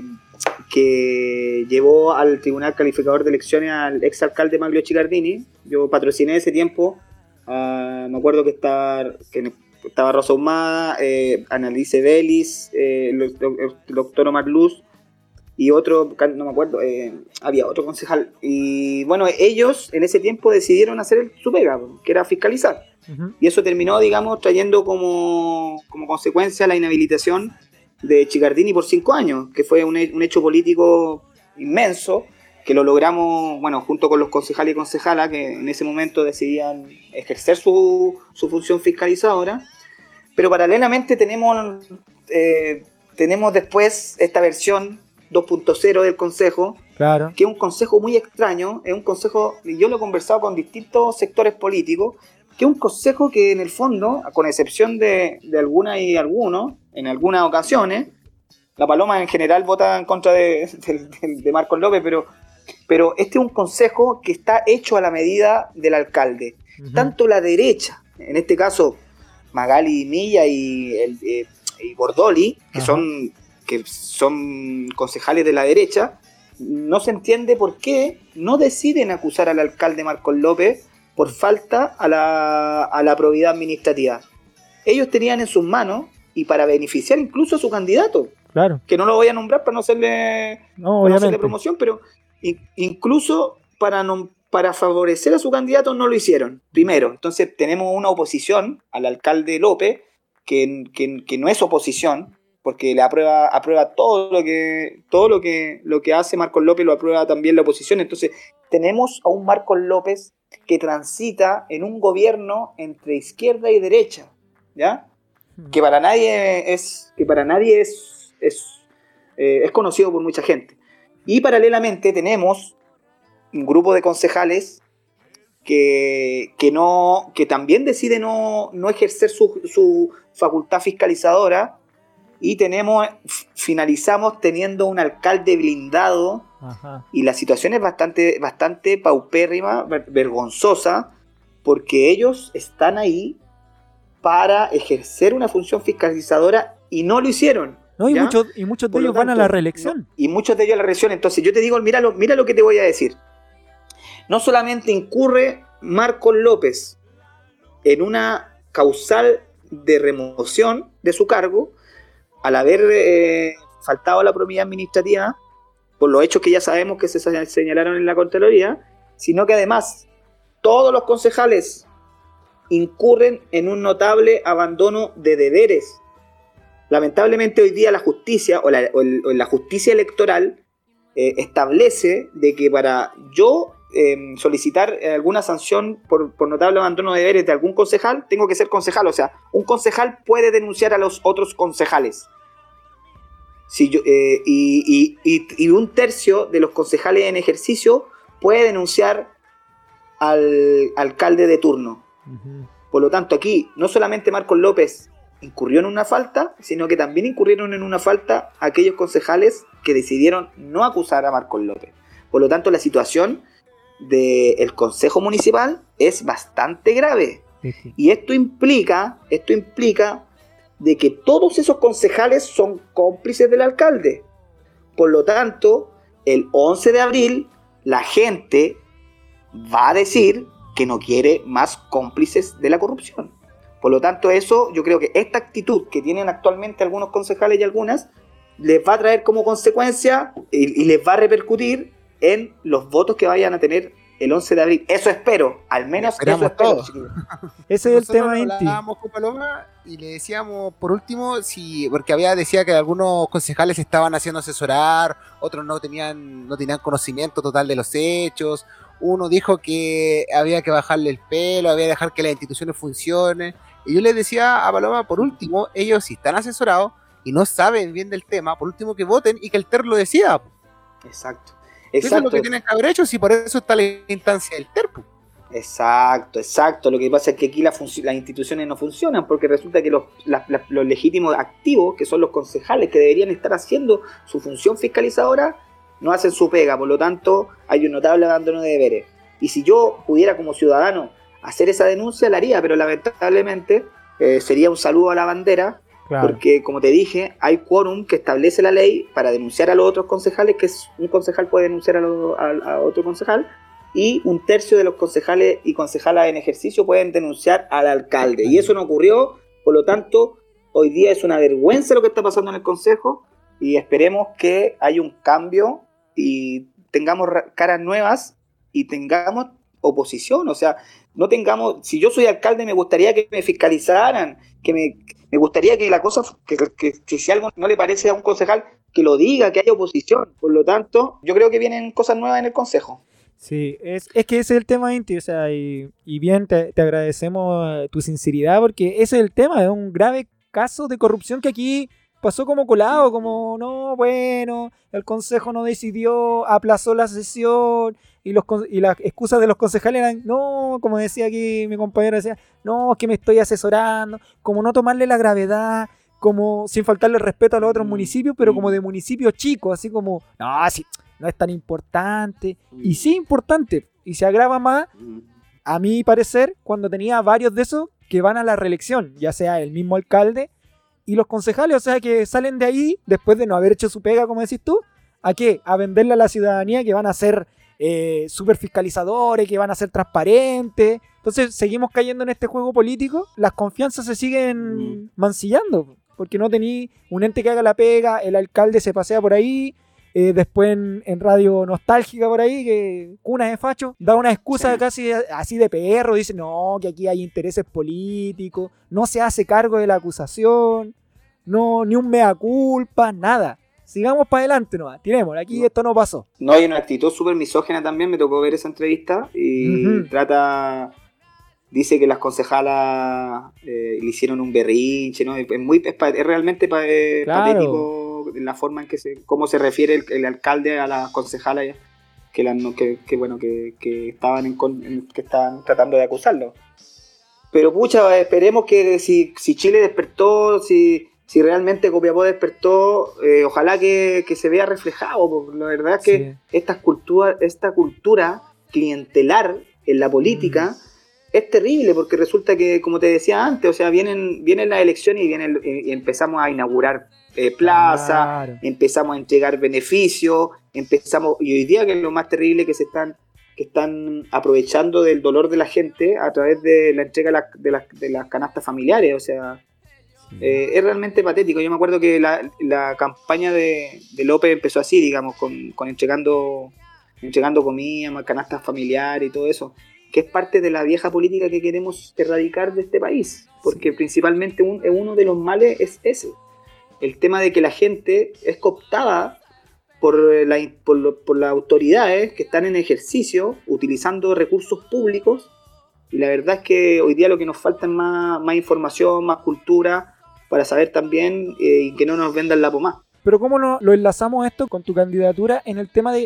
llevó al Tribunal Calificador de Elecciones al exalcalde Maglio Chicardini. Yo patrociné ese tiempo. Me acuerdo que estaba Rosa Humada, Annalise Vélez, el doctor Omar Luz y otro, no me acuerdo, había otro concejal. Y bueno, ellos en ese tiempo decidieron hacer su pega, que era fiscalizar. Uh-huh. Y eso terminó, digamos, trayendo como consecuencia la inhabilitación de Chicardini por 5 años, que fue un hecho político inmenso, que lo logramos, bueno, junto con los concejales y concejalas que en ese momento decidían ejercer su función fiscalizadora. Pero paralelamente tenemos después esta versión 2.0 del consejo, claro, que es un consejo muy extraño, es un consejo, y yo lo he conversado con distintos sectores políticos, que es un consejo que en el fondo, con excepción de algunas y algunos, en algunas ocasiones, la Paloma en general vota en contra de Marcos López, pero este es un consejo que está hecho a la medida del alcalde. Uh-huh. Tanto la derecha, en este caso Magali Milla y Bordoli, que son concejales de la derecha, no se entiende por qué no deciden acusar al alcalde Marcos López por falta a la probidad administrativa. Ellos tenían en sus manos, y para beneficiar incluso a su candidato, claro, que no lo voy a nombrar para no hacerle promoción, pero incluso para favorecer a su candidato no lo hicieron. Primero, entonces tenemos una oposición al alcalde López que no es oposición, porque le aprueba todo lo que hace Marcos López, lo aprueba también la oposición. Entonces tenemos a un Marcos López que transita en un gobierno entre izquierda y derecha, ¿ya? Que para nadie es conocido por mucha gente. Y paralelamente tenemos un grupo de concejales que también decide no ejercer su facultad fiscalizadora, y finalizamos teniendo un alcalde blindado. Ajá. Y la situación es bastante paupérrima, vergonzosa, porque ellos están ahí para ejercer una función fiscalizadora y no lo hicieron. No, y muchos de ellos van a la reelección. No, y muchos de ellos a la reelección. Entonces yo te digo, mira lo que te voy a decir. No solamente incurre Marcos López en una causal de remoción de su cargo al haber faltado a la probidad administrativa por los hechos que ya sabemos que se señalaron en la Contraloría, sino que además todos los concejales incurren en un notable abandono de deberes. Lamentablemente hoy día la justicia o la justicia electoral establece de que para yo solicitar alguna sanción por notable abandono de deberes de algún concejal, tengo que ser concejal. O sea, un concejal puede denunciar a los otros concejales. Y un tercio de los concejales en ejercicio puede denunciar al alcalde de turno. Uh-huh. Por lo tanto, aquí no solamente Marcos López incurrió en una falta, sino que también incurrieron en una falta aquellos concejales que decidieron no acusar a Marcos López. Por lo tanto, la situación del Consejo Municipal es bastante grave. Y esto implica de que todos esos concejales son cómplices del alcalde. Por lo tanto, el 11 de abril, la gente va a decir que no quiere más cómplices de la corrupción. Por lo tanto, eso, yo creo que esta actitud que tienen actualmente algunos concejales y algunas, les va a traer como consecuencia y les va a repercutir en los votos que vayan a tener el 11 de abril. Eso espero, al menos eso espero. Ese es el tema íntimo. Hablábamos con Paloma y le decíamos, por último, porque decía que algunos concejales estaban haciendo asesorar, otros no tenían conocimiento total de los hechos. Uno dijo que había que bajarle el pelo, había que dejar que las instituciones funcionen. Y yo les decía a Paloma, por último, ellos si están asesorados y no saben bien del tema, por último que voten y que el TER lo decida. Exacto. Eso es lo que tienen que haber hecho, si por eso está la instancia del TER. Exacto. Lo que pasa es que aquí las instituciones no funcionan, porque resulta que los legítimos activos, que son los concejales que deberían estar haciendo su función fiscalizadora, no hacen su pega. Por lo tanto, hay un notable abandono de deberes. Y si yo pudiera como ciudadano hacer esa denuncia, la haría, pero lamentablemente sería un saludo a la bandera. Claro. Porque, como te dije, hay quórum que establece la ley para denunciar a los otros concejales, que un concejal puede denunciar a otro concejal, y 1/3 de los concejales y concejalas en ejercicio pueden denunciar al alcalde. Y eso no ocurrió, por lo tanto, hoy día es una vergüenza lo que está pasando en el consejo, y esperemos que haya un cambio y tengamos caras nuevas y tengamos oposición. O sea, no tengamos, si yo soy alcalde, me gustaría que me fiscalizaran, que me gustaría que la cosa, que si algo no le parece a un concejal, que lo diga, que haya oposición. Por lo tanto, yo creo que vienen cosas nuevas en el consejo. Sí, es que ese es el tema, Inti, o sea, y bien te agradecemos tu sinceridad, porque ese es el tema, es un grave caso de corrupción que aquí pasó como colado, como, no, bueno, el consejo no decidió, aplazó la sesión, y las excusas de los concejales eran, no, como decía aquí mi compañero, decía, no, es que me estoy asesorando, como no tomarle la gravedad, como sin faltarle el respeto a los otros municipios, pero como de municipios chicos, así como, no, sí, no es tan importante, y sí importante, y se agrava más, a mi parecer, cuando tenía varios de esos que van a la reelección, ya sea el mismo alcalde y los concejales, o sea, que salen de ahí, después de no haber hecho su pega, como decís tú, ¿a qué? A venderle a la ciudadanía que van a ser súper fiscalizadores, que van a ser transparentes. Entonces seguimos cayendo en este juego político, las confianzas se siguen mancillando, porque no tení un ente que haga la pega, el alcalde se pasea por ahí, después en Radio Nostálgica por ahí, que Cunas de Facho, da una excusa casi así de perro, dice no, que aquí hay intereses políticos, no se hace cargo de la acusación, no, ni un mea culpa, nada. Sigamos para adelante nomás, tiremos, aquí esto no pasó. No, hay una actitud súper misógina también, me tocó ver esa entrevista y dice que las concejalas le hicieron un berrinche, ¿no? Es realmente patético la forma en que cómo se refiere el alcalde a las concejalas que estaban que estaban tratando de acusarlo. Pero pucha, esperemos que si Chile despertó, si realmente Copiapó despertó, ojalá que se vea reflejado, porque la verdad es que esta cultura clientelar en la política es terrible, porque resulta que, como te decía antes, o sea, vienen las elecciones y empezamos a inaugurar plazas, empezamos a entregar beneficios, y hoy día que es lo más terrible, que están aprovechando del dolor de la gente a través de la entrega de las canastas familiares, o sea, es realmente patético. Yo me acuerdo que la campaña de López empezó así, digamos, con entregando comida, canastas familiares y todo eso, que es parte de la vieja política que queremos erradicar de este país, porque principalmente uno de los males es ese, el tema de que la gente es cooptada por las autoridades que están en ejercicio utilizando recursos públicos, y la verdad es que hoy día lo que nos falta es más información, más cultura, para saber también y que no nos vendan la pomada. Pero ¿cómo lo enlazamos esto con tu candidatura en el tema de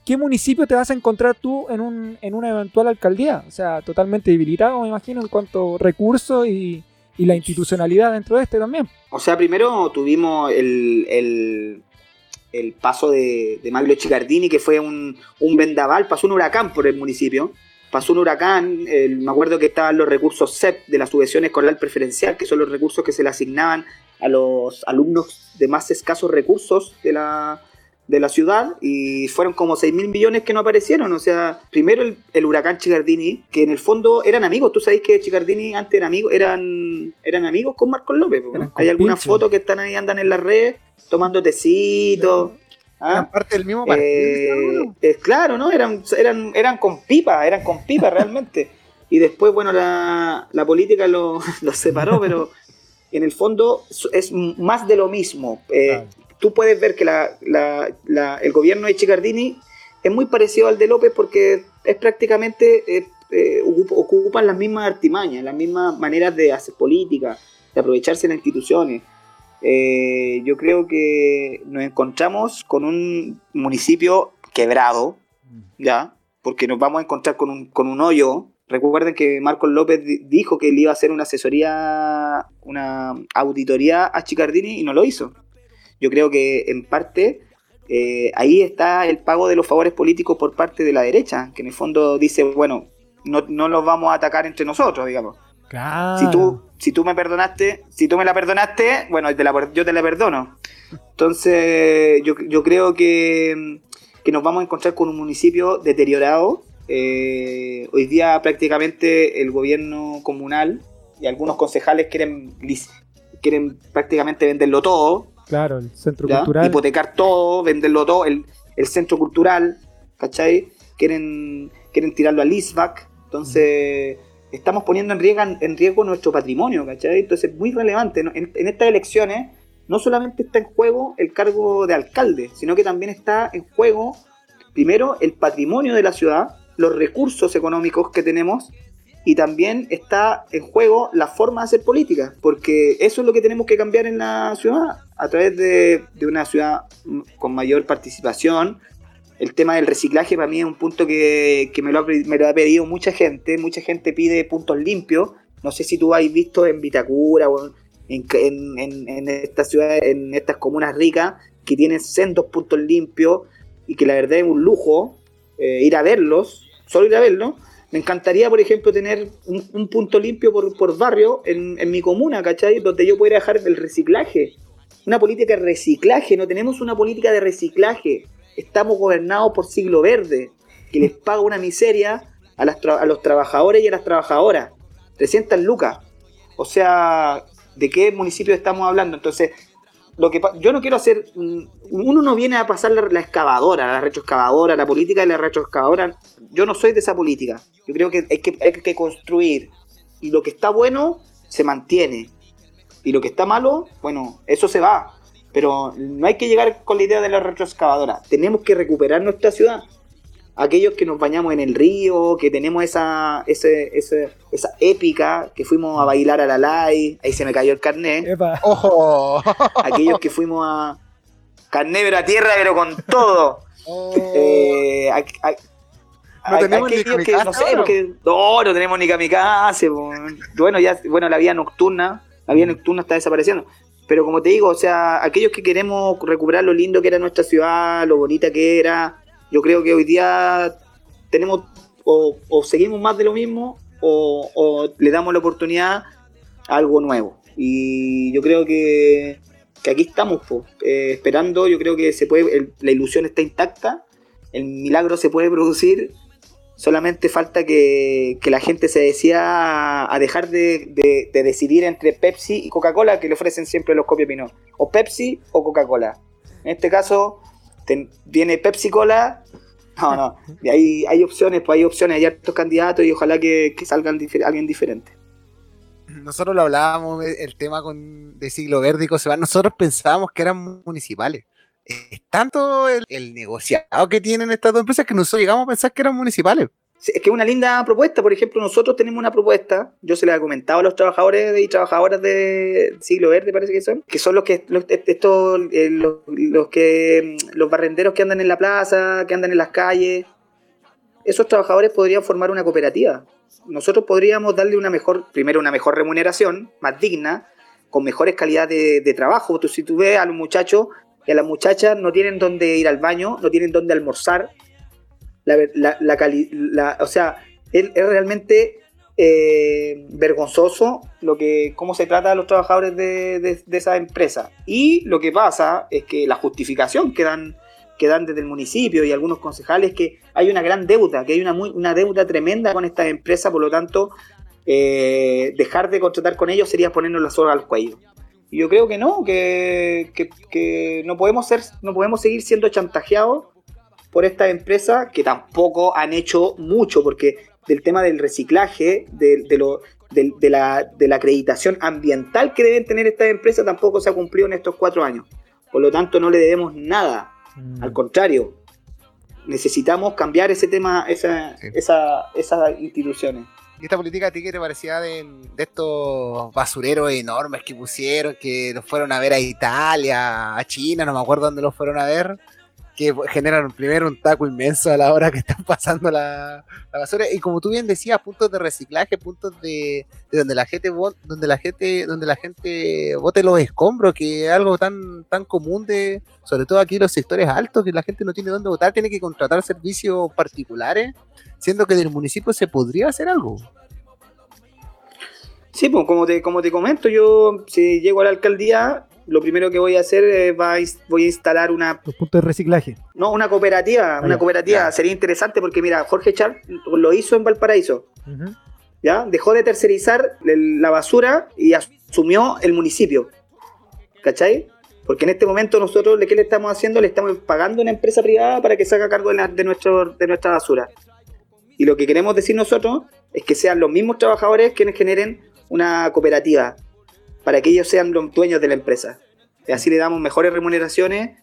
¿qué municipio te vas a encontrar tú en una eventual alcaldía? O sea, totalmente debilitado, me imagino, en cuanto a recursos y la institucionalidad dentro de este también. O sea, primero tuvimos el paso de Maglio Chicardini, que fue un vendaval, pasó un huracán por el municipio. Pasó un huracán, me acuerdo que estaban los recursos CEP de la subvención escolar preferencial, que son los recursos que se le asignaban a los alumnos de más escasos recursos de la ciudad, y fueron como 6.000 millones que no aparecieron. O sea, primero el huracán Chicardini, que en el fondo eran amigos. Tú sabes que Chicardini antes eran amigos con Marcos López, ¿no? Hay algunas fotos que están ahí, andan en las redes, tomando tecitos. Eran parte del mismo partido. Claro, ¿no? Eran con pipa realmente. Y después, bueno, la política los separó, pero en el fondo es más de lo mismo. Claro. Tú puedes ver que el gobierno de Chicardini es muy parecido al de López, porque es prácticamente ocupan las mismas artimañas, las mismas maneras de hacer política, de aprovecharse de las instituciones. Yo creo que nos encontramos con un municipio quebrado, ¿ya? Porque nos vamos a encontrar con un hoyo. Recuerden que Marcos López dijo que él iba a hacer una auditoría a Chicardini y no lo hizo. Yo creo que en parte ahí está el pago de los favores políticos por parte de la derecha, que en el fondo dice, bueno, no los vamos a atacar entre nosotros, digamos. Claro. Si tú me perdonaste, si tú me la perdonaste, bueno, yo te la perdono. Entonces, yo creo que nos vamos a encontrar con un municipio deteriorado. Hoy día prácticamente el gobierno comunal y algunos concejales quieren prácticamente venderlo todo. Claro, el centro ¿ya? cultural. Hipotecar todo, venderlo todo, el centro cultural, ¿cachai? Quieren tirarlo al ISBAC. Entonces... estamos poniendo en riesgo nuestro patrimonio, ¿cachai? Entonces es muy relevante, ¿no? En estas elecciones no solamente está en juego el cargo de alcalde, sino que también está en juego, primero, el patrimonio de la ciudad, los recursos económicos que tenemos, y también está en juego la forma de hacer política, porque eso es lo que tenemos que cambiar en la ciudad, a través de una ciudad con mayor participación. El tema del reciclaje para mí es un punto que me lo ha pedido mucha gente. Mucha gente pide puntos limpios. No sé si tú has visto en Vitacura o en estas ciudades, en estas comunas ricas, que tienen sendos puntos limpios y que la verdad es un lujo ir a verlos, solo ir a verlos. Me encantaría, por ejemplo, tener un punto limpio por barrio en mi comuna, ¿cachai? Donde yo pudiera dejar el reciclaje. Una política de reciclaje. No tenemos una política de reciclaje. Estamos gobernados por Siglo Verde, que les paga una miseria a los trabajadores y a las trabajadoras. 300 lucas. O sea, ¿de qué municipio estamos hablando? Entonces, yo no quiero hacer... Uno no viene a pasar la excavadora, la retroexcavadora, la política de la retroexcavadora. Yo no soy de esa política. Yo creo que hay que construir. Y lo que está bueno, se mantiene. Y lo que está malo, bueno, eso se va. Pero no hay que llegar con la idea de la retroexcavadora. Tenemos que recuperar nuestra ciudad. Aquellos que nos bañamos en el río, que tenemos esa épica, que fuimos a bailar a la LAI, ahí se me cayó el carnet. Epa. ¡Ojo! Aquellos que fuimos a carnet pero a tierra, pero con todo. No tenemos ni aquellos que, kamikaze, no sé, ¿no? porque no tenemos ni kamikaze. Bueno, la vía nocturna está desapareciendo. Pero como te digo, o sea, aquellos que queremos recuperar lo lindo que era nuestra ciudad, lo bonita que era, yo creo que hoy día tenemos o seguimos más de lo mismo o le damos la oportunidad a algo nuevo. Y yo creo que aquí estamos, esperando. Yo creo que se puede, la ilusión está intacta, el milagro se puede producir. Solamente falta que la gente se decida a dejar de decidir entre Pepsi y Coca-Cola, que le ofrecen siempre los Copiapinot. O Pepsi o Coca-Cola. En este caso, viene Pepsi-Cola. No. Y hay opciones, hay hartos candidatos y ojalá que salga alguien diferente. Nosotros lo hablábamos, el tema de Siglo Verde y cosas. Nosotros pensábamos que eran municipales. Es tanto el negociado que tienen estas dos empresas que nosotros llegamos a pensar que eran municipales. Sí, es que es una linda propuesta. Por ejemplo, nosotros tenemos una propuesta, yo se la he comentado a los trabajadores y trabajadoras de Siglo Verde, parece que son los barrenderos que andan en la plaza, que andan en las calles. Esos trabajadores podrían formar una cooperativa. Nosotros podríamos darle una mejor remuneración, más digna, con mejores calidades de trabajo. Si tú ves a los muchachos y a las muchachas no tienen dónde ir al baño, no tienen dónde almorzar. O sea, es realmente vergonzoso cómo se trata a los trabajadores de esa empresa. Y lo que pasa es que la justificación que dan desde el municipio y algunos concejales, que hay una gran deuda, que hay una deuda tremenda con estas empresas, por lo tanto, dejar de contratar con ellos sería ponernos la soga al cuello. Y yo creo que no, que no podemos seguir siendo chantajeados por estas empresas que tampoco han hecho mucho, porque del tema del reciclaje, de la acreditación ambiental que deben tener estas empresas tampoco se ha cumplido en estos 4 años. Por lo tanto, no le debemos nada. Al contrario, necesitamos cambiar ese tema, esas instituciones. ¿Y esta política a ti qué te parecía de estos basureros enormes que pusieron, que los fueron a ver a Italia, a China, no me acuerdo dónde los fueron a ver, que generan primero un taco inmenso a la hora que están pasando la basura? Y como tú bien decías, puntos de reciclaje, puntos de donde la gente bote los escombros, que es algo tan común, sobre todo aquí en los sectores altos, que la gente no tiene dónde botar, tiene que contratar servicios particulares, siendo que del municipio se podría hacer algo. Sí, pues como te comento, yo si llego a la alcaldía, lo primero que voy a hacer es voy a instalar los puntos de reciclaje. No, una cooperativa. Ya. Sería interesante porque, mira, Jorge Char lo hizo en Valparaíso. Uh-huh. ¿Ya? Dejó de tercerizar la basura y asumió el municipio. ¿Cachai? Porque en este momento nosotros, ¿qué le estamos haciendo? Le estamos pagando a una empresa privada para que se haga cargo de nuestra basura. Y lo que queremos decir nosotros es que sean los mismos trabajadores quienes generen una cooperativa, para que ellos sean los dueños de la empresa. Así le damos mejores remuneraciones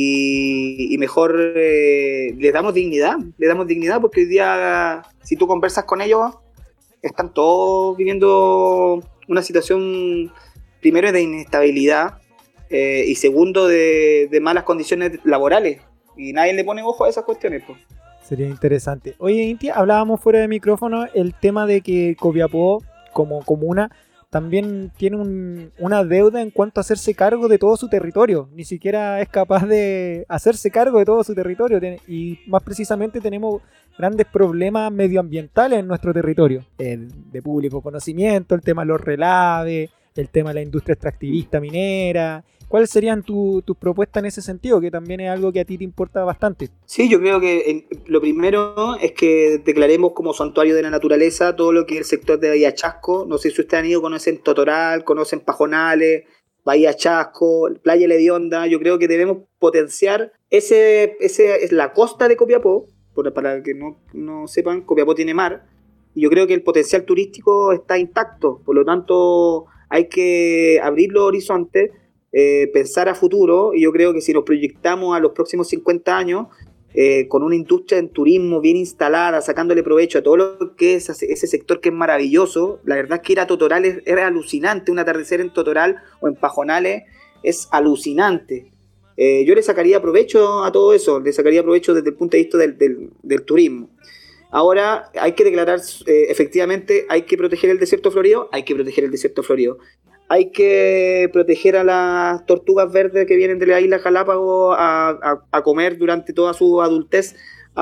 y mejor les damos dignidad. Porque hoy día, si tú conversas con ellos, están todos viviendo una situación, primero, de inestabilidad y segundo, de malas condiciones laborales. Y nadie le pone ojo a esas cuestiones, pues. Sería interesante. Oye, Inti, hablábamos fuera de micrófono el tema de que Copiapó, como comuna, también tiene una deuda en cuanto a hacerse cargo de todo su territorio. Ni siquiera es capaz de hacerse cargo de todo su territorio. Y más precisamente tenemos grandes problemas medioambientales en nuestro territorio. De público conocimiento, el tema de los relaves, el tema de la industria extractivista minera. ¿Cuáles serían tus propuestas en ese sentido? Que también es algo que a ti te importa bastante. Sí, yo creo que lo primero es que declaremos como santuario de la naturaleza todo lo que es el sector de Bahía Chasco. No sé si ustedes han ido, conocen Totoral, conocen Pajonales, Bahía Chasco, Playa La Hedionda. Yo creo que debemos potenciar ese es la costa de Copiapó. Para que no sepan, Copiapó tiene mar. Y yo creo que el potencial turístico está intacto. Por lo tanto, hay que abrir los horizontes, pensar a futuro, y yo creo que si nos proyectamos a los próximos 50 años con una industria en turismo bien instalada, sacándole provecho a todo lo que es ese sector que es maravilloso. La verdad es que ir a Totoral es alucinante, un atardecer en Totoral o en Pajonales es alucinante. Yo le sacaría provecho a todo eso, le sacaría provecho desde el punto de vista del turismo. Ahora hay que declarar, efectivamente, hay que proteger el desierto florido, hay que proteger a las tortugas verdes que vienen de la isla Galápagos a comer durante toda su adultez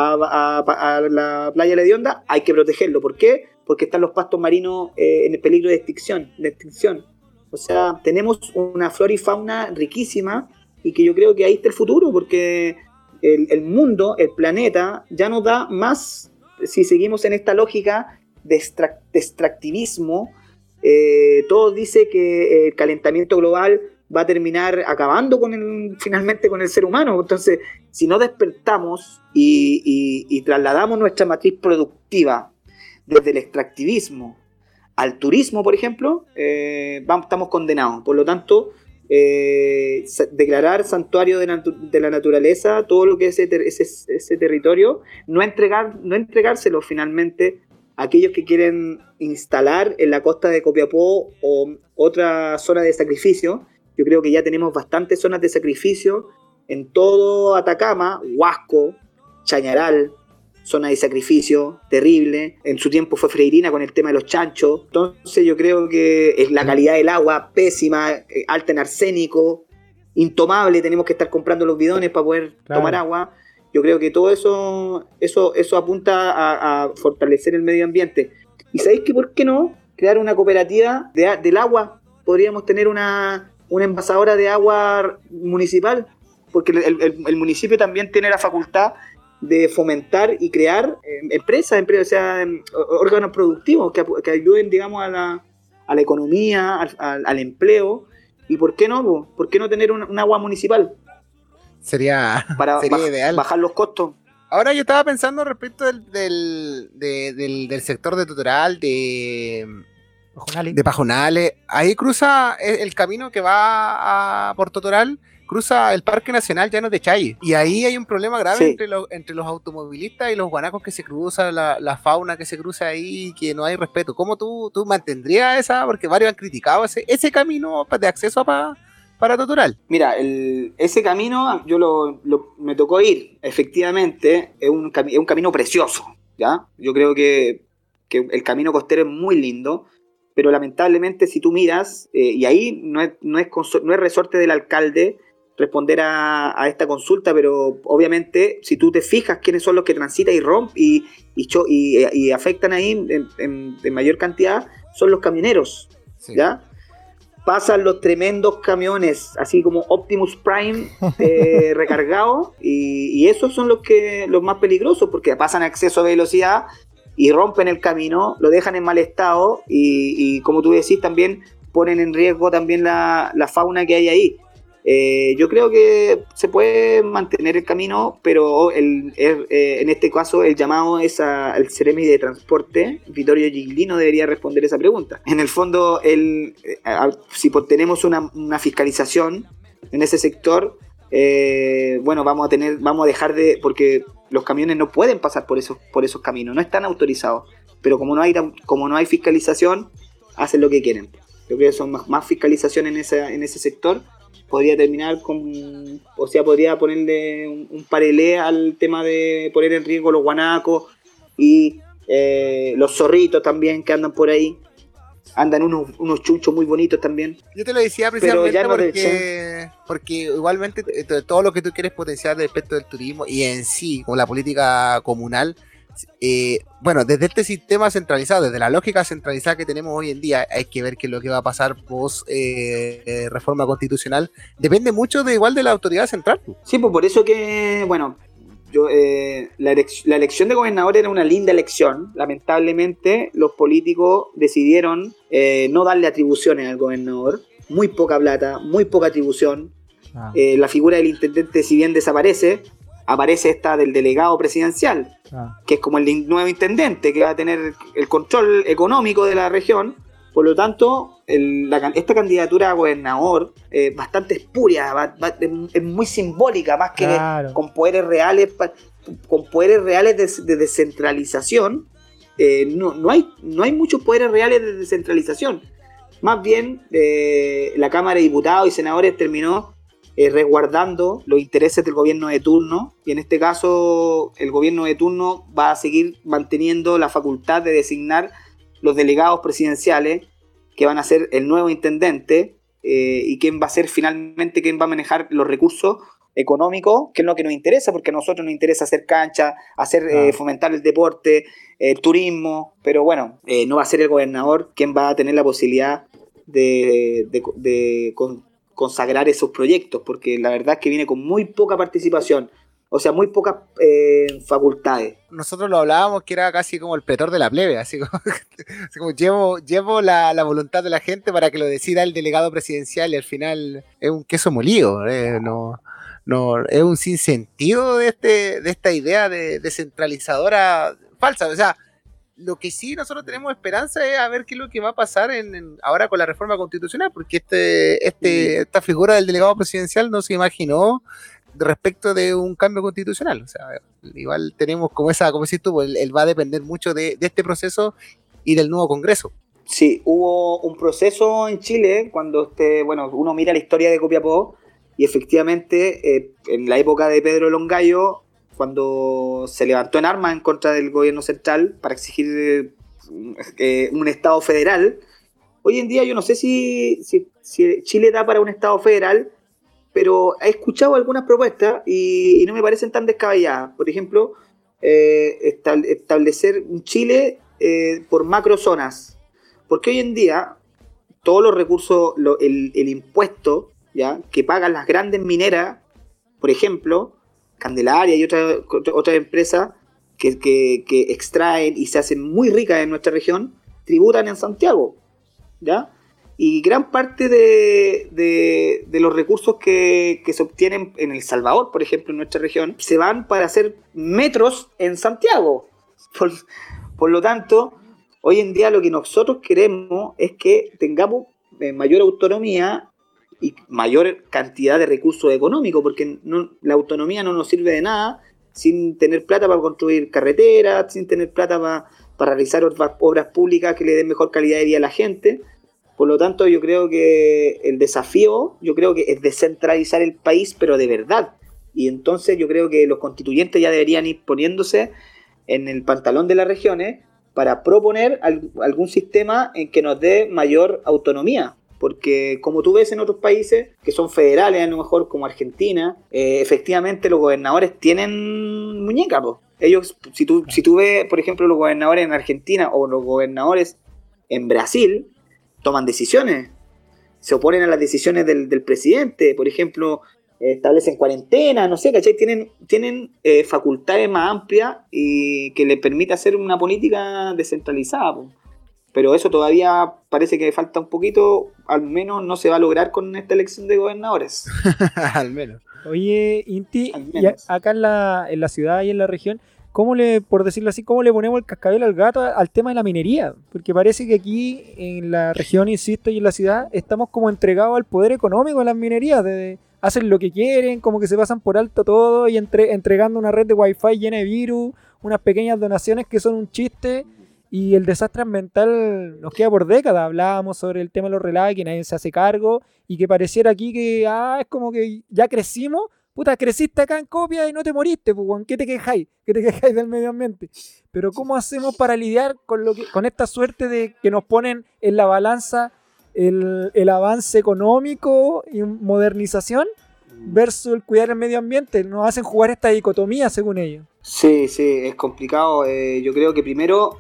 a la playa La Hedionda. Hay que protegerlo. ¿Por qué? Porque están los pastos marinos en el peligro de extinción. O sea, tenemos una flora y fauna riquísima, y que yo creo que ahí está el futuro, porque el mundo, el planeta, ya no da más si seguimos en esta lógica de extractivismo. Todo dice que el calentamiento global va a terminar acabando finalmente con el ser humano. Entonces, si no despertamos y trasladamos nuestra matriz productiva desde el extractivismo al turismo, por ejemplo, estamos condenados. Por lo tanto, declarar santuario de la naturaleza todo lo que es ese territorio, no entregárselo finalmente a aquellos que quieren instalar en la costa de Copiapó o otra zona de sacrificio. Yo creo que ya tenemos bastantes zonas de sacrificio en todo Atacama, Huasco, Chañaral, zona de sacrificio terrible. En su tiempo fue Freirina con el tema de los chanchos. Entonces yo creo que es la calidad del agua pésima, alta en arsénico, intomable. Tenemos que estar comprando los bidones para poder tomar agua. Yo creo que todo eso apunta a fortalecer el medio ambiente. ¿Y sabéis que por qué no crear una cooperativa del agua? Podríamos tener una envasadora de agua municipal, porque el municipio también tiene la facultad de fomentar y crear empresas, o sea, órganos productivos que ayuden, digamos, a la economía, al empleo. ¿Y por qué no? ¿Por qué no tener un agua municipal? Sería ideal. Bajar los costos. Ahora yo estaba pensando respecto del sector de Totoral, de Pajonales. Ahí cruza el camino que va por Totoral, cruza el Parque Nacional Llanos de Chaille. Y ahí hay un problema grave entre los automovilistas y los guanacos que se cruzan, la fauna que se cruza ahí, que no hay respeto. ¿Cómo tú mantendrías esa? Porque varios han criticado ese camino de acceso para Totoral. Mira, ese camino me tocó ir. Efectivamente, es un camino precioso, ¿ya? Yo creo que el camino costero es muy lindo, pero lamentablemente si tú miras, y ahí no es resorte del alcalde responder a esta consulta, pero obviamente si tú te fijas quiénes son los que transitan y rompen y afectan ahí en mayor cantidad, son los camioneros, ¿ya? Pasan los tremendos camiones, así como Optimus Prime recargados, y esos son los más peligrosos, porque pasan a exceso de velocidad y rompen el camino, lo dejan en mal estado, y como tú decís, también ponen en riesgo también la fauna que hay ahí. Yo creo que se puede mantener el camino, pero en este caso el llamado es al Ceremi de Transporte. Vittorio Giglino debería responder esa pregunta. En el fondo, si tenemos una fiscalización en ese sector, bueno, vamos a dejar porque los camiones no pueden pasar por esos caminos, no están autorizados, pero como no hay fiscalización, hacen lo que quieren. Yo creo que son más fiscalización en ese sector. Podría terminar podría ponerle un parelé al tema de poner en riesgo los guanacos y los zorritos también que andan por ahí. Andan unos chunchos muy bonitos también. Yo te lo decía precisamente porque igualmente todo lo que tú quieres potenciar respecto del turismo y en sí, con la política comunal, bueno, desde este sistema centralizado, desde la lógica centralizada que tenemos hoy en día, hay que ver qué es lo que va a pasar post reforma constitucional. Depende mucho de la autoridad central. Sí, pues por eso que, bueno, la elección de gobernador era una linda elección. Lamentablemente los políticos decidieron no darle atribuciones al gobernador. Muy poca plata, muy poca atribución. La figura del intendente, si bien desaparece, aparece esta del delegado presidencial, que es como el nuevo intendente que va a tener el control económico de la región. Por lo tanto, esta candidatura a gobernador es bastante espuria, es muy simbólica, más que con poderes reales de descentralización. No hay muchos poderes reales de descentralización. Más bien, la Cámara de Diputados y Senadores terminó resguardando los intereses del gobierno de turno, y en este caso el gobierno de turno va a seguir manteniendo la facultad de designar los delegados presidenciales, que van a ser el nuevo intendente, y quién va a manejar los recursos económicos, que es lo que nos interesa, porque a nosotros nos interesa hacer cancha, fomentar el deporte, el turismo, pero bueno, no va a ser el gobernador quien va a tener la posibilidad de consagrar esos proyectos, porque la verdad es que viene con muy poca participación, o sea, muy pocas facultades. Nosotros lo hablábamos que era casi como el pretor de la plebe, así como llevo la voluntad de la gente para que lo decida el delegado presidencial, y al final es un queso molido, no es un sinsentido de esta idea de descentralizadora falsa. O sea, lo que sí nosotros tenemos esperanza es a ver qué es lo que va a pasar ahora con la reforma constitucional, porque esta figura del delegado presidencial no se imaginó respecto de un cambio constitucional. O sea, igual tenemos como decís tú, pues, él va a depender mucho de este proceso y del nuevo Congreso. Sí, hubo un proceso en Chile cuando uno mira la historia de Copiapó y efectivamente en la época de Pedro Longallo, cuando se levantó en armas en contra del gobierno central para exigir un Estado federal. Hoy en día yo no sé si Chile da para un Estado federal, pero he escuchado algunas propuestas y no me parecen tan descabelladas. Por ejemplo, establecer un Chile por macrozonas. Porque hoy en día todos los recursos, el impuesto, ¿ya?, que pagan las grandes mineras, por ejemplo, Candelaria y otras empresas que extraen y se hacen muy ricas en nuestra región, tributan en Santiago, ¿ya? Y gran parte de los recursos que se obtienen en El Salvador, por ejemplo, en nuestra región, se van para hacer metros en Santiago. Por lo tanto, hoy en día lo que nosotros queremos es que tengamos mayor autonomía y mayor cantidad de recursos económicos, porque la autonomía no nos sirve de nada sin tener plata para construir carreteras, sin tener plata para realizar obras públicas que le den mejor calidad de vida a la gente. Por lo tanto, yo creo que el desafío, es descentralizar el país, pero de verdad. Y entonces yo creo que los constituyentes ya deberían ir poniéndose en el pantalón de las regiones para proponer algún sistema en que nos dé mayor autonomía. Porque como tú ves en otros países que son federales, a lo mejor como Argentina, efectivamente los gobernadores tienen muñeca, po. Ellos, si tú ves, por ejemplo, los gobernadores en Argentina o los gobernadores en Brasil, toman decisiones, se oponen a las decisiones del presidente, por ejemplo, establecen cuarentena, no sé, ¿cachai? Tienen facultades más amplias y que les permite hacer una política descentralizada, po. Pero eso todavía parece que falta un poquito, al menos no se va a lograr con esta elección de gobernadores. Al menos. Oye, Inti, y acá en la ciudad y en la región, por decirlo así, ¿cómo le ponemos el cascabel al gato al tema de la minería? Porque parece que aquí en la región, insisto, y en la ciudad, estamos como entregados al poder económico de las minerías, hacen lo que quieren, como que se pasan por alto todo y entregando una red de wifi llena de virus, unas pequeñas donaciones que son un chiste. Y el desastre ambiental nos queda por décadas. Hablábamos sobre el tema de los relaves, que nadie se hace cargo, y que pareciera aquí que es como que ya crecimos. Puta, creciste acá en Copia y no te moriste, pues, ¿con qué te quejáis? ¿Qué te quejáis del medio ambiente? Pero ¿cómo hacemos para lidiar con esta suerte de que nos ponen en la balanza el avance económico y modernización versus el cuidar el medio ambiente? Nos hacen jugar esta dicotomía, según ellos. Sí, es complicado. Yo creo que primero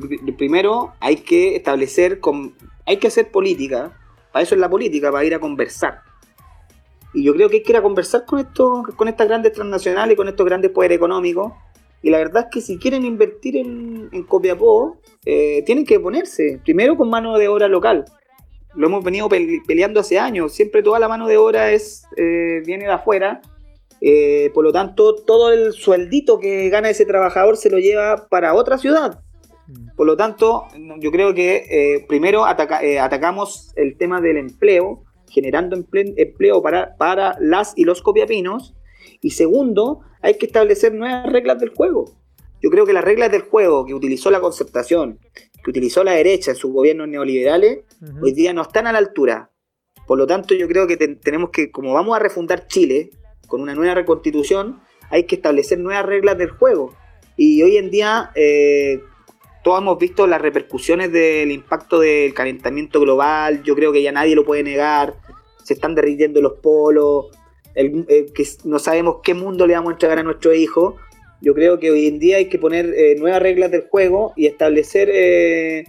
hay que hay que hacer política. Para eso es la política, para ir a conversar. Y yo creo que hay que ir a conversar con estas grandes transnacionales, con estos grandes poderes económicos. Y la verdad es que si quieren invertir en Copiapó, tienen que ponerse primero con mano de obra local. Lo hemos venido peleando hace años. Siempre toda la mano de obra viene de afuera. Por lo tanto, todo el sueldito que gana ese trabajador se lo lleva para otra ciudad. Por lo tanto, yo creo que primero atacamos el tema del empleo, generando empleo para las y los copiapinos. Y segundo, hay que establecer nuevas reglas del juego. Yo creo que las reglas del juego que utilizó la Concertación, que utilizó la derecha en sus gobiernos neoliberales, hoy día no están a la altura. Por lo tanto, yo creo que tenemos que, como vamos a refundar Chile con una nueva reconstitución, hay que establecer nuevas reglas del juego. Y hoy en día todos hemos visto las repercusiones del impacto del calentamiento global. Yo creo que ya nadie lo puede negar. Se están derritiendo los polos, que no sabemos qué mundo le vamos a entregar a nuestros hijos. Yo creo que hoy en día hay que poner nuevas reglas del juego y establecer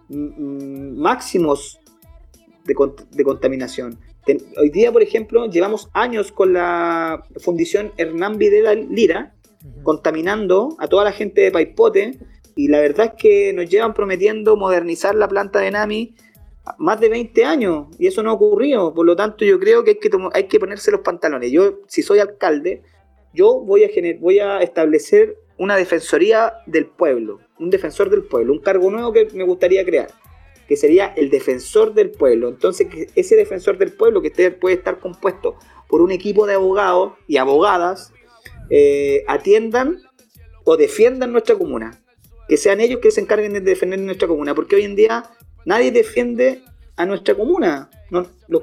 máximos de contaminación. Hoy día, por ejemplo, llevamos años con la Fundición Hernán Videla Lira contaminando a toda la gente de Paipote, y la verdad es que nos llevan prometiendo modernizar la planta de Nami más de 20 años y eso no ha ocurrido. Por lo tanto, yo creo que hay que ponerse los pantalones. Yo, si soy alcalde, yo voy a establecer una defensoría del pueblo, un defensor del pueblo, un cargo nuevo que me gustaría crear, que sería el defensor del pueblo. Entonces, que ese defensor del pueblo, que puede estar compuesto por un equipo de abogados y abogadas, atiendan o defiendan nuestra comuna, que sean ellos que se encarguen de defender nuestra comuna, porque hoy en día nadie defiende a nuestra comuna, ¿no?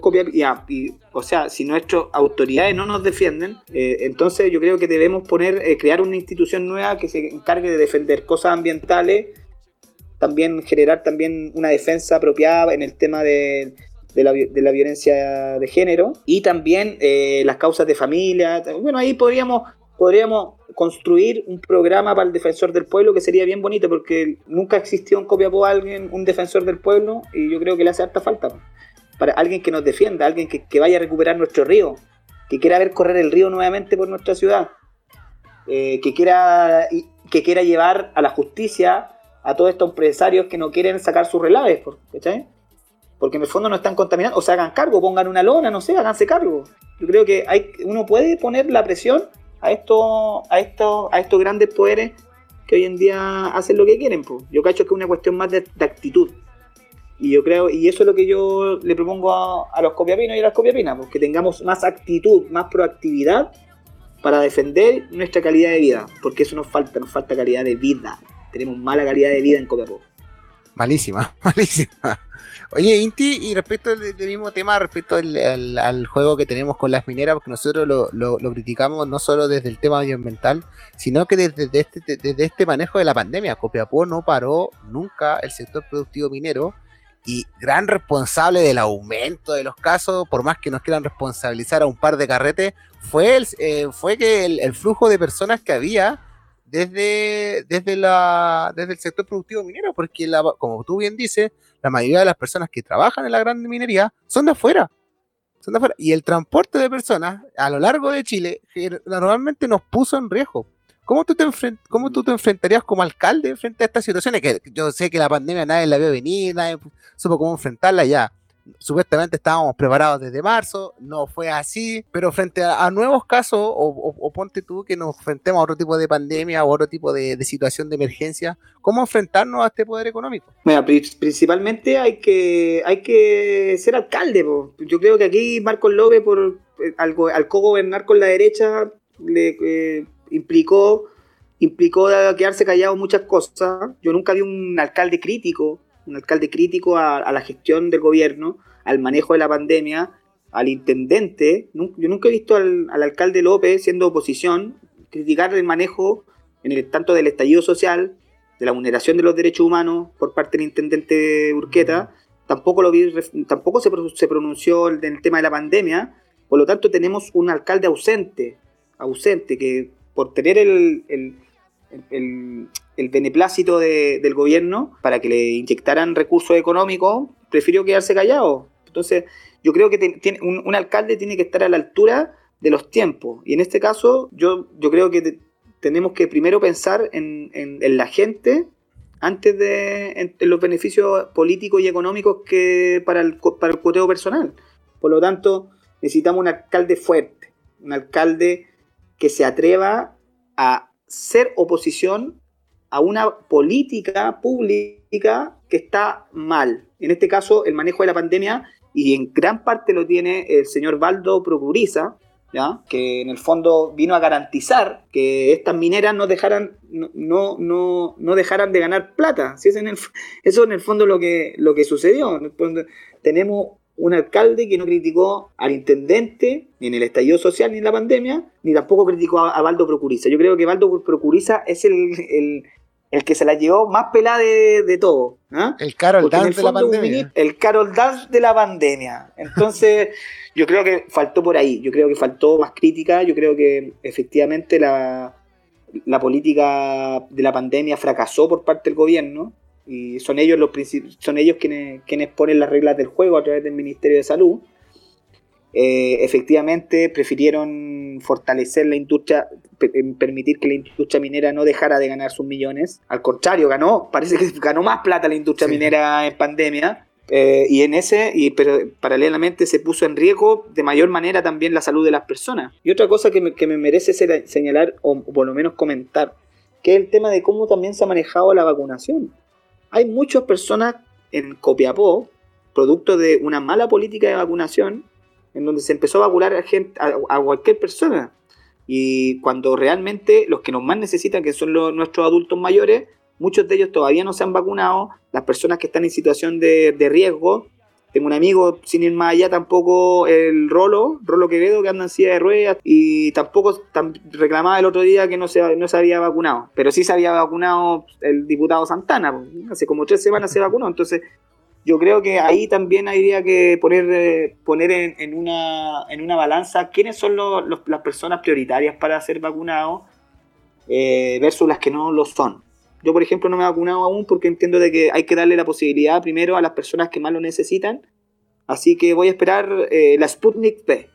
O sea, si nuestras autoridades no nos defienden, entonces yo creo que debemos crear una institución nueva que se encargue de defender cosas ambientales, también generar también una defensa apropiada en el tema de la violencia de género, y también las causas de familia. Bueno, ahí podríamos construir un programa para el defensor del pueblo que sería bien bonito, porque nunca existió en Copiapó un defensor del pueblo, y yo creo que le hace harta falta para alguien que nos defienda, alguien que vaya a recuperar nuestro río, que quiera ver correr el río nuevamente por nuestra ciudad, que quiera llevar a la justicia a todos estos empresarios que no quieren sacar sus relaves, ¿cachai? Porque en el fondo no están contaminando, o se hagan cargo, pongan una lona, no sé, háganse cargo. Yo creo que uno puede poner la presión a estos grandes poderes que hoy en día hacen lo que quieren, pues. Yo cacho que es una cuestión más de actitud. Y yo creo, y eso es lo que yo le propongo a los copiapinos y a las copiapinas, pues, que tengamos más actitud, más proactividad para defender nuestra calidad de vida, porque eso nos falta calidad de vida. Tenemos mala calidad de vida en Copiapó. Malísima. Oye, Inti, y respecto al mismo tema, respecto al juego que tenemos con las mineras, porque nosotros lo criticamos no solo desde el tema medioambiental, sino que desde este manejo de la pandemia. Copiapó no paró nunca el sector productivo minero, y gran responsable del aumento de los casos, por más que nos quieran responsabilizar a un par de carretes, fue que el flujo de personas que había desde el sector productivo minero, porque como tú bien dices, la mayoría de las personas que trabajan en la gran minería son de afuera, y el transporte de personas a lo largo de Chile normalmente nos puso en riesgo. ¿Cómo tú te enfrentarías como alcalde frente a estas situaciones? Que yo sé que la pandemia nadie la vio venir, nadie supo cómo enfrentarla ya. Supuestamente estábamos preparados desde marzo, no fue así, pero frente a nuevos casos, o ponte tú que nos enfrentemos a otro tipo de pandemia o otro tipo de situación de emergencia, ¿cómo enfrentarnos a este poder económico? Mira, principalmente hay que ser alcalde, po. Yo creo que aquí Marcos López, al co-gobernar con la derecha, le implicó quedarse callado muchas cosas. Yo nunca vi un alcalde crítico a la gestión del gobierno, al manejo de la pandemia, al intendente. Yo nunca he visto al alcalde López, siendo oposición, criticar el manejo tanto del estallido social, de la vulneración de los derechos humanos por parte del intendente Urqueta. Tampoco se pronunció en el tema de la pandemia. Por lo tanto, tenemos un alcalde ausente que, por tener el beneplácito del gobierno para que le inyectaran recursos económicos, prefirió quedarse callado. Entonces, yo creo que un alcalde tiene que estar a la altura de los tiempos. Y en este caso, yo creo que tenemos que primero pensar en la gente antes en los beneficios políticos y económicos que para el cuoteo personal. Por lo tanto, necesitamos un alcalde fuerte, un alcalde que se atreva a ser oposición a una política pública que está mal. En este caso, el manejo de la pandemia, y en gran parte lo tiene el señor Baldo Procuriza, ¿ya? Que en el fondo vino a garantizar que estas mineras no dejaran de ganar plata. ¿Sí? Eso en el fondo lo que sucedió. Tenemos un alcalde que no criticó al intendente, ni en el estallido social, ni en la pandemia, ni tampoco criticó a Baldo Procuriza. Yo creo que Baldo Procuriza es el que se la llevó más pelada de todo. ¿Eh? El Carol Dance de la pandemia. El Carol Dance de la pandemia. Entonces, yo creo que faltó por ahí. Yo creo que faltó más crítica. Yo creo que efectivamente la política de la pandemia fracasó por parte del gobierno. Y son ellos quienes ponen las reglas del juego a través del Ministerio de Salud. Efectivamente prefirieron fortalecer la industria, permitir que la industria minera no dejara de ganar sus millones. Al contrario, parece que ganó más plata la industria minera en pandemia. Pero paralelamente se puso en riesgo de mayor manera también la salud de las personas. Y otra cosa que me merece señalar, o por lo menos comentar, que es el tema de cómo también se ha manejado la vacunación. Hay muchas personas en Copiapó, producto de una mala política de vacunación, en donde se empezó a vacunar a cualquier persona. Y cuando realmente los que nos más necesitan, que son nuestros adultos mayores, muchos de ellos todavía no se han vacunado. Las personas que están en situación de riesgo. Tengo un amigo, sin ir más allá, tampoco el Rolo Quevedo, que anda en silla de ruedas, y tampoco reclamaba el otro día que no se había vacunado. Pero sí se había vacunado el diputado Santana, hace como 3 semanas se vacunó. Entonces yo creo que ahí también habría que poner en una balanza quiénes son las personas prioritarias para ser vacunados versus las que no lo son. Yo, por ejemplo, no me he vacunado aún porque entiendo de que hay que darle la posibilidad primero a las personas que más lo necesitan. Así que voy a esperar la Sputnik V.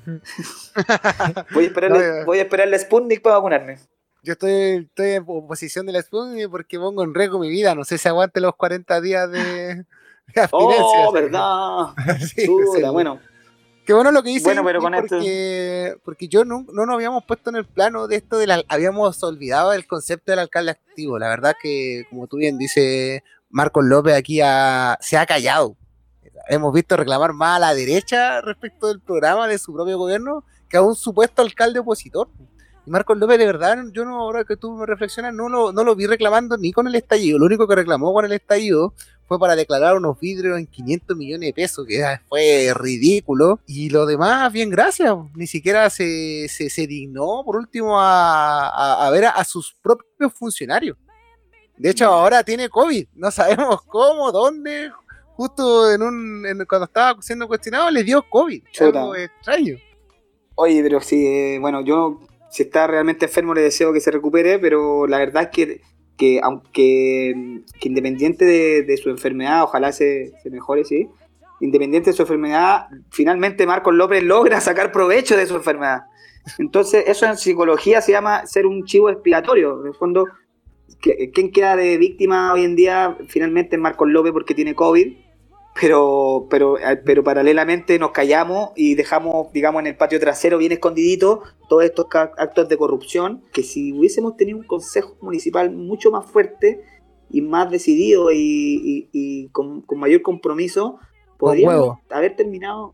Voy a esperar la Sputnik para vacunarme. Yo estoy en oposición de la Sputnik porque pongo en riesgo mi vida. No sé si aguante los 40 días de abstinencia. Oh, verdad. Sí, Chuta, bueno. Qué bueno lo que dice, bueno, pero con porque yo no nos habíamos puesto en el plano de esto, habíamos olvidado el concepto del alcalde activo. La verdad que, como tú bien dices, Marcos López aquí se ha callado. Hemos visto reclamar más a la derecha respecto del programa de su propio gobierno que a un supuesto alcalde opositor. Y Marcos López, de verdad, yo no, ahora que tú me reflexionas, no lo vi reclamando ni con el estallido. Lo único que reclamó con el estallido fue para declarar unos vidrios en 500 millones de pesos, que fue ridículo. Y lo demás, bien, gracias. Ni siquiera se dignó, por último, a ver a sus propios funcionarios. De hecho, ahora tiene COVID. No sabemos cómo, dónde. Justo cuando estaba siendo cuestionado, le dio COVID. Algo extraño. Oye, pero sí, bueno, yo, si está realmente enfermo, le deseo que se recupere, pero la verdad es que aunque independiente de su enfermedad, ojalá se mejore, sí, independiente de su enfermedad, finalmente Marcos López logra sacar provecho de su enfermedad. Entonces, eso en psicología se llama ser un chivo expiatorio. En el fondo, ¿quién queda de víctima hoy en día? Finalmente es Marcos López porque tiene COVID, pero paralelamente nos callamos y dejamos, digamos, en el patio trasero bien escondidito todos estos actos de corrupción, que si hubiésemos tenido un consejo municipal mucho más fuerte y más decidido y con mayor compromiso, podríamos haber terminado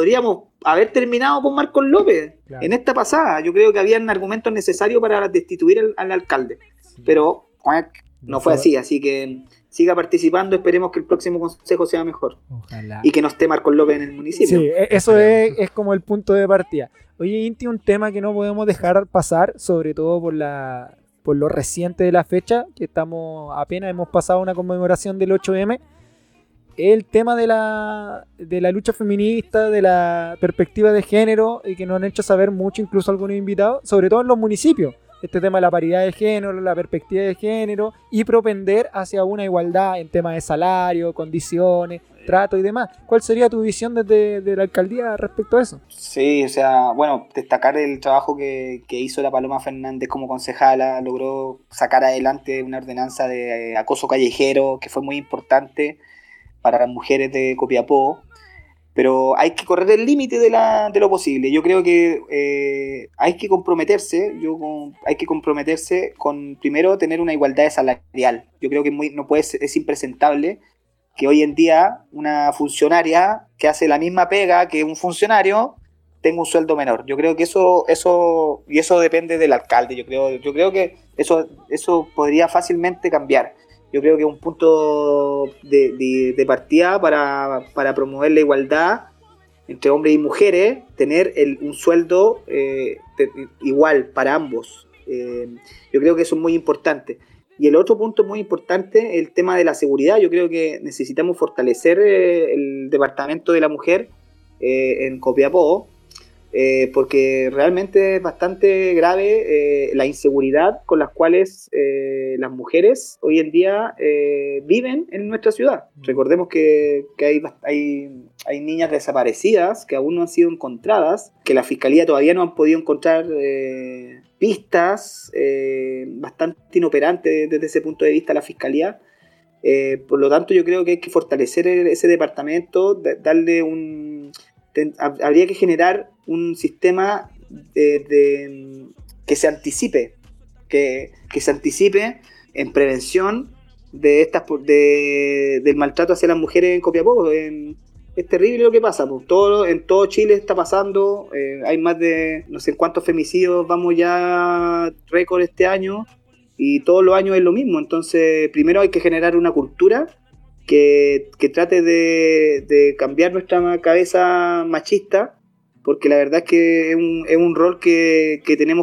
con Marcos López, claro, en esta pasada. Yo creo que habían argumentos necesarios para destituir al alcalde, sí, pero no fue así que siga participando, esperemos que el próximo consejo sea mejor. Ojalá. Y que no esté Marcos López en el municipio. Sí, eso es como el punto de partida. Oye, Inti, un tema que no podemos dejar pasar, sobre todo por lo reciente de la fecha, que apenas hemos pasado una conmemoración del 8M, el tema de la lucha feminista, de la perspectiva de género, y que nos han hecho saber mucho, incluso algunos invitados, sobre todo en los municipios. Este tema de la paridad de género, la perspectiva de género y propender hacia una igualdad en temas de salario, condiciones, trato y demás. ¿Cuál sería tu visión desde la alcaldía respecto a eso? Sí, o sea, bueno, destacar el trabajo que hizo la Paloma Fernández como concejala. Logró sacar adelante una ordenanza de acoso callejero que fue muy importante para las mujeres de Copiapó. Pero hay que correr el límite de lo posible. Yo creo que hay que comprometerse con, primero, tener una igualdad salarial. Yo creo que es impresentable que hoy en día una funcionaria que hace la misma pega que un funcionario tenga un sueldo menor. Yo creo que eso depende del alcalde. Yo creo que eso podría fácilmente cambiar. Yo creo que es un punto de partida para promover la igualdad entre hombres y mujeres, tener un sueldo igual para ambos. Yo creo que eso es muy importante. Y el otro punto muy importante es el tema de la seguridad. Yo creo que necesitamos fortalecer el departamento de la mujer en Copiapó, porque realmente es bastante grave la inseguridad con las cuales las mujeres hoy en día viven en nuestra ciudad. Recordemos que hay niñas desaparecidas que aún no han sido encontradas, que la Fiscalía todavía no han podido encontrar pistas, bastante inoperante desde ese punto de vista la Fiscalía. Por lo tanto, yo creo que hay que fortalecer ese departamento, habría que generar un sistema que se anticipe que se anticipe en prevención del maltrato hacia las mujeres en Copiapó. Es terrible lo que pasa, pues. En todo Chile está pasando. Hay más de no sé cuántos femicidios, vamos ya récord este año, y todos los años es lo mismo. Entonces, primero hay que generar una cultura que trate de cambiar nuestra cabeza machista, porque la verdad es que es un rol que tenemos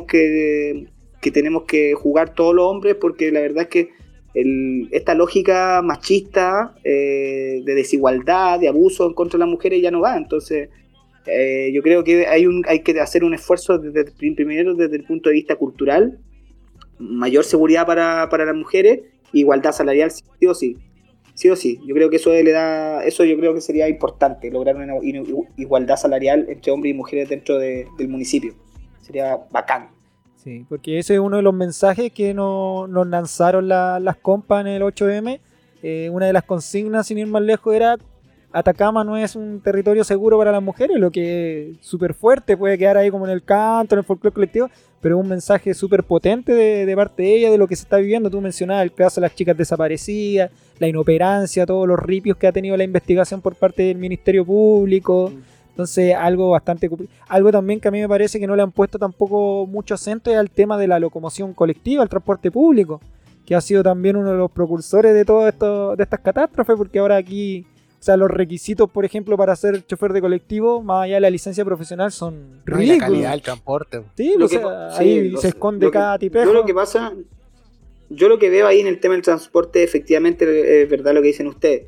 que jugar todos los hombres, porque la verdad es que esta lógica machista de desigualdad, de abuso en contra de las mujeres ya no va. Entonces yo creo que hay que hacer un esfuerzo primero desde el punto de vista cultural, mayor seguridad para las mujeres, igualdad salarial sí o sí. Sí o sí, yo creo que eso yo creo que sería importante, lograr una igualdad salarial entre hombres y mujeres dentro del municipio. Sería bacán. Sí, porque ese es uno de los mensajes que nos lanzaron las compas en el 8M. Una de las consignas, sin ir más lejos, era: Atacama no es un territorio seguro para las mujeres, lo que es súper fuerte, puede quedar ahí como en el canto, en el folclore colectivo, pero es un mensaje súper potente de parte de ella, de lo que se está viviendo. Tú mencionabas el caso de las chicas desaparecidas, la inoperancia, todos los ripios que ha tenido la investigación por parte del Ministerio Público. Entonces, algo también que a mí me parece que no le han puesto tampoco mucho acento es al tema de la locomoción colectiva, el transporte público, que ha sido también uno de los propulsores de todo esto, de estas catástrofes, porque ahora aquí, o sea, los requisitos, por ejemplo, para ser chofer de colectivo, más allá de la licencia profesional, son ridículos. La calidad del transporte. Sí, ahí se esconde cada tipejo. Yo lo que veo ahí en el tema del transporte, efectivamente, es verdad lo que dicen ustedes.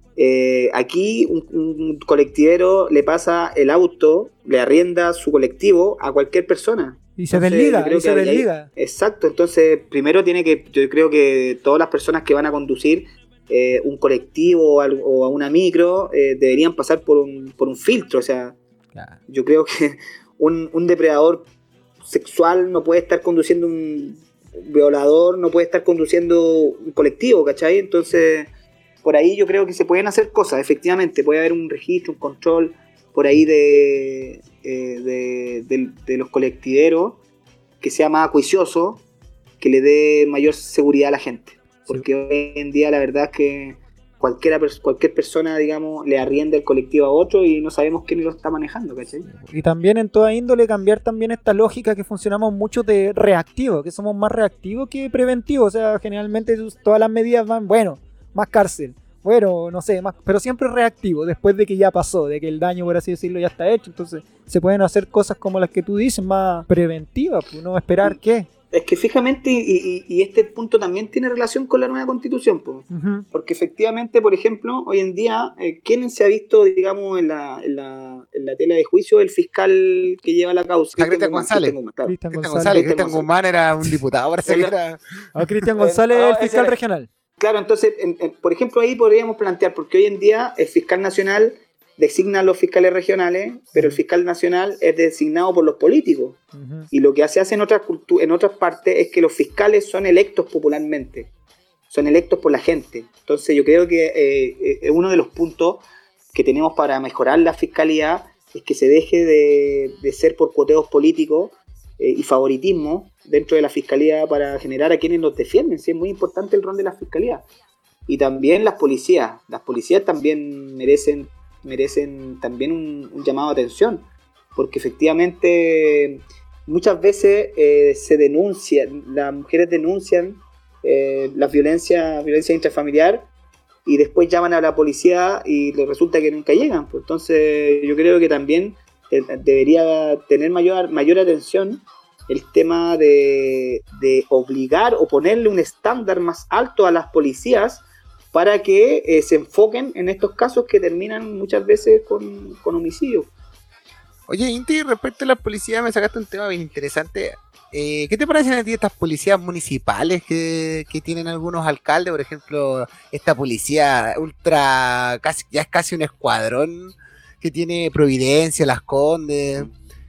Aquí un colectivero le pasa el auto, le arrienda su colectivo a cualquier persona. Y se desliga. Exacto, entonces primero yo creo que todas las personas que van a conducir un colectivo o a una micro deberían pasar por un filtro. O sea, claro. Yo creo que un depredador sexual no puede estar conduciendo un violador, no puede estar conduciendo un colectivo, ¿cachai? Entonces, por ahí yo creo que se pueden hacer cosas, efectivamente, puede haber un registro, un control por ahí de los colectiveros que sea más acuicioso, que le dé mayor seguridad a la gente, porque hoy en día la verdad es que cualquier persona, digamos, le arrienda el colectivo a otro y no sabemos quién lo está manejando, ¿cachai? Y también en toda índole cambiar también esta lógica que funcionamos mucho de reactivo, que somos más reactivos que preventivos. O sea, generalmente todas las medidas van, bueno, más cárcel, bueno, no sé, más, pero siempre reactivo, después de que ya pasó, de que el daño, por así decirlo, ya está hecho. Entonces se pueden hacer cosas como las que tú dices, más preventivas, pues no esperar qué. Es que fijamente, y este punto también tiene relación con la nueva constitución, pues. Uh-huh. Porque efectivamente, por ejemplo, hoy en día, ¿quién se ha visto, digamos, en la tela de juicio? El fiscal que lleva la causa. Cristian González. Cristian Guzmán era un diputado, parece que era. Cristian González es el fiscal regional. Claro, entonces, por ejemplo, ahí podríamos plantear, porque hoy en día el fiscal nacional designa a los fiscales regionales, pero el fiscal nacional es designado por los políticos. Uh-huh. Y lo que se hace en otras partes es que los fiscales son electos popularmente, son electos por la gente. Entonces yo creo que uno de los puntos que tenemos para mejorar la fiscalía es que se deje de ser por cuoteos políticos y favoritismo dentro de la fiscalía para generar a quienes nos defienden. Sí, es muy importante el rol de la fiscalía. Y también las policías también merecen también un llamado de atención, porque efectivamente muchas veces las mujeres denuncian la violencia intrafamiliar y después llaman a la policía y les resulta que nunca llegan. Pues entonces yo creo que también debería tener mayor atención el tema de obligar o ponerle un estándar más alto a las policías para que se enfoquen en estos casos que terminan muchas veces con homicidios. Oye, Inti, respecto a la policía, me sacaste un tema bien interesante. ¿Qué te parecen a ti estas policías municipales que tienen algunos alcaldes? Por ejemplo, esta policía ya es casi un escuadrón que tiene Providencia, Las Condes,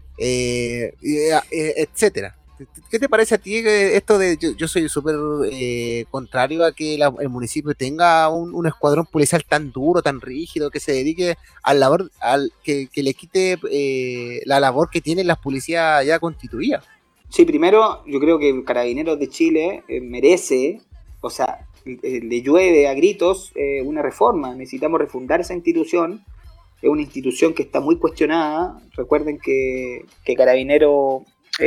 etcétera. ¿Qué te parece a ti esto de... Yo soy súper contrario a que el municipio tenga un escuadrón policial tan duro, tan rígido, que se dedique que le quite la labor que tienen las policías ya constituidas? Sí, primero yo creo que Carabineros de Chile merece, o sea, le llueve a gritos una reforma. Necesitamos refundar esa institución. Es una institución que está muy cuestionada. Recuerden que Carabineros,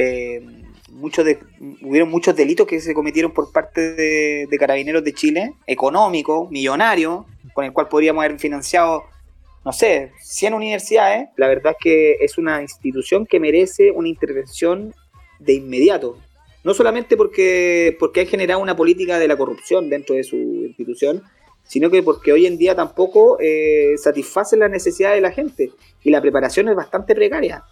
hubieron muchos delitos que se cometieron por parte de Carabineros de Chile, económicos, millonarios, con el cual podríamos haber financiado, no sé, 100 universidades. La verdad es que es una institución que merece una intervención de inmediato. No solamente porque han generado una política de la corrupción dentro de su institución, sino que porque hoy en día tampoco satisfacen las necesidades de la gente y la preparación es bastante precaria,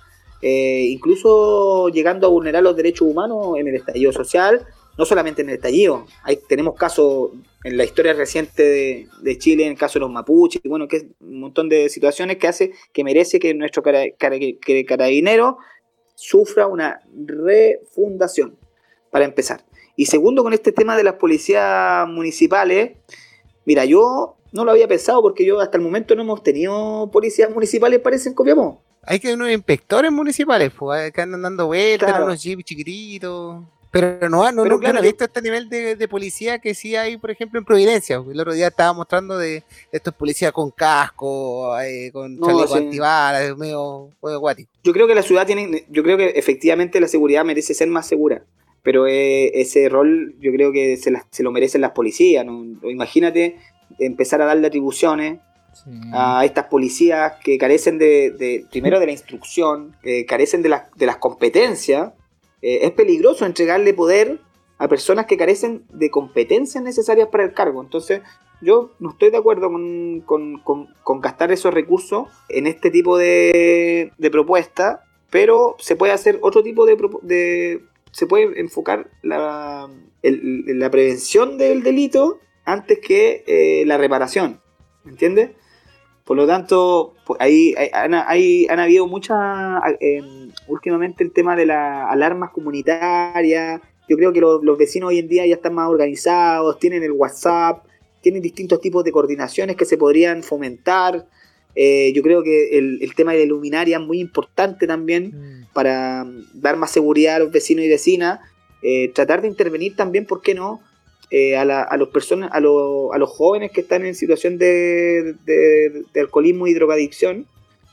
incluso llegando a vulnerar los derechos humanos en el estallido social. No solamente en el estallido, tenemos casos en la historia reciente de Chile, en el caso de los mapuches, bueno, que es un montón de situaciones que merece que nuestro carabinero sufra una refundación, para empezar. Y segundo, con este tema de las policías municipales, mira, yo no lo había pensado porque yo hasta el momento no hemos tenido policías municipales, parece, en Copiapó. Hay que unos inspectores municipales, pues, que andan dando vueltas, Claro. unos jeeps chiquititos. Pero no Pero yo claro, no he visto este nivel de policía que sí hay, por ejemplo, en Providencia. El otro día estaba mostrando de estos policías con casco, con No, chaleco sí. antibalas, medio guático. Yo creo que la ciudad yo creo que efectivamente la seguridad merece ser más segura, pero ese rol yo creo que se lo merecen las policías, ¿no? Imagínate empezar a darle atribuciones a estas policías que carecen primero de la instrucción, carecen de las competencias. Es peligroso entregarle poder a personas que carecen de competencias necesarias para el cargo. Entonces yo no estoy de acuerdo con gastar esos recursos en este tipo de propuesta, pero se puede hacer otro tipo se puede enfocar la prevención del delito antes que la reparación, ¿me entiendes? Por lo tanto, pues ahí han habido muchas, últimamente el tema de las alarmas comunitarias. Yo creo que los vecinos hoy en día ya están más organizados, tienen el WhatsApp, tienen distintos tipos de coordinaciones que se podrían fomentar. Yo creo que el tema de la luminaria es muy importante también para dar más seguridad a los vecinos y vecinas. Tratar de intervenir también, ¿por qué no? A los jóvenes que están en situación de alcoholismo y drogadicción.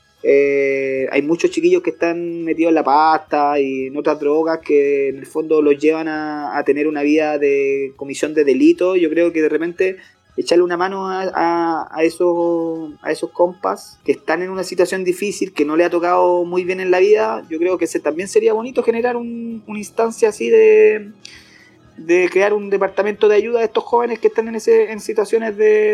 Hay muchos chiquillos que están metidos en la pasta y en otras drogas que en el fondo los llevan a tener una vida de comisión de delitos. Yo creo que de repente echarle una mano a esos compas que están en una situación difícil, que no le ha tocado muy bien en la vida. Yo creo que también sería bonito generar una instancia así de crear un departamento de ayuda a estos jóvenes que están en situaciones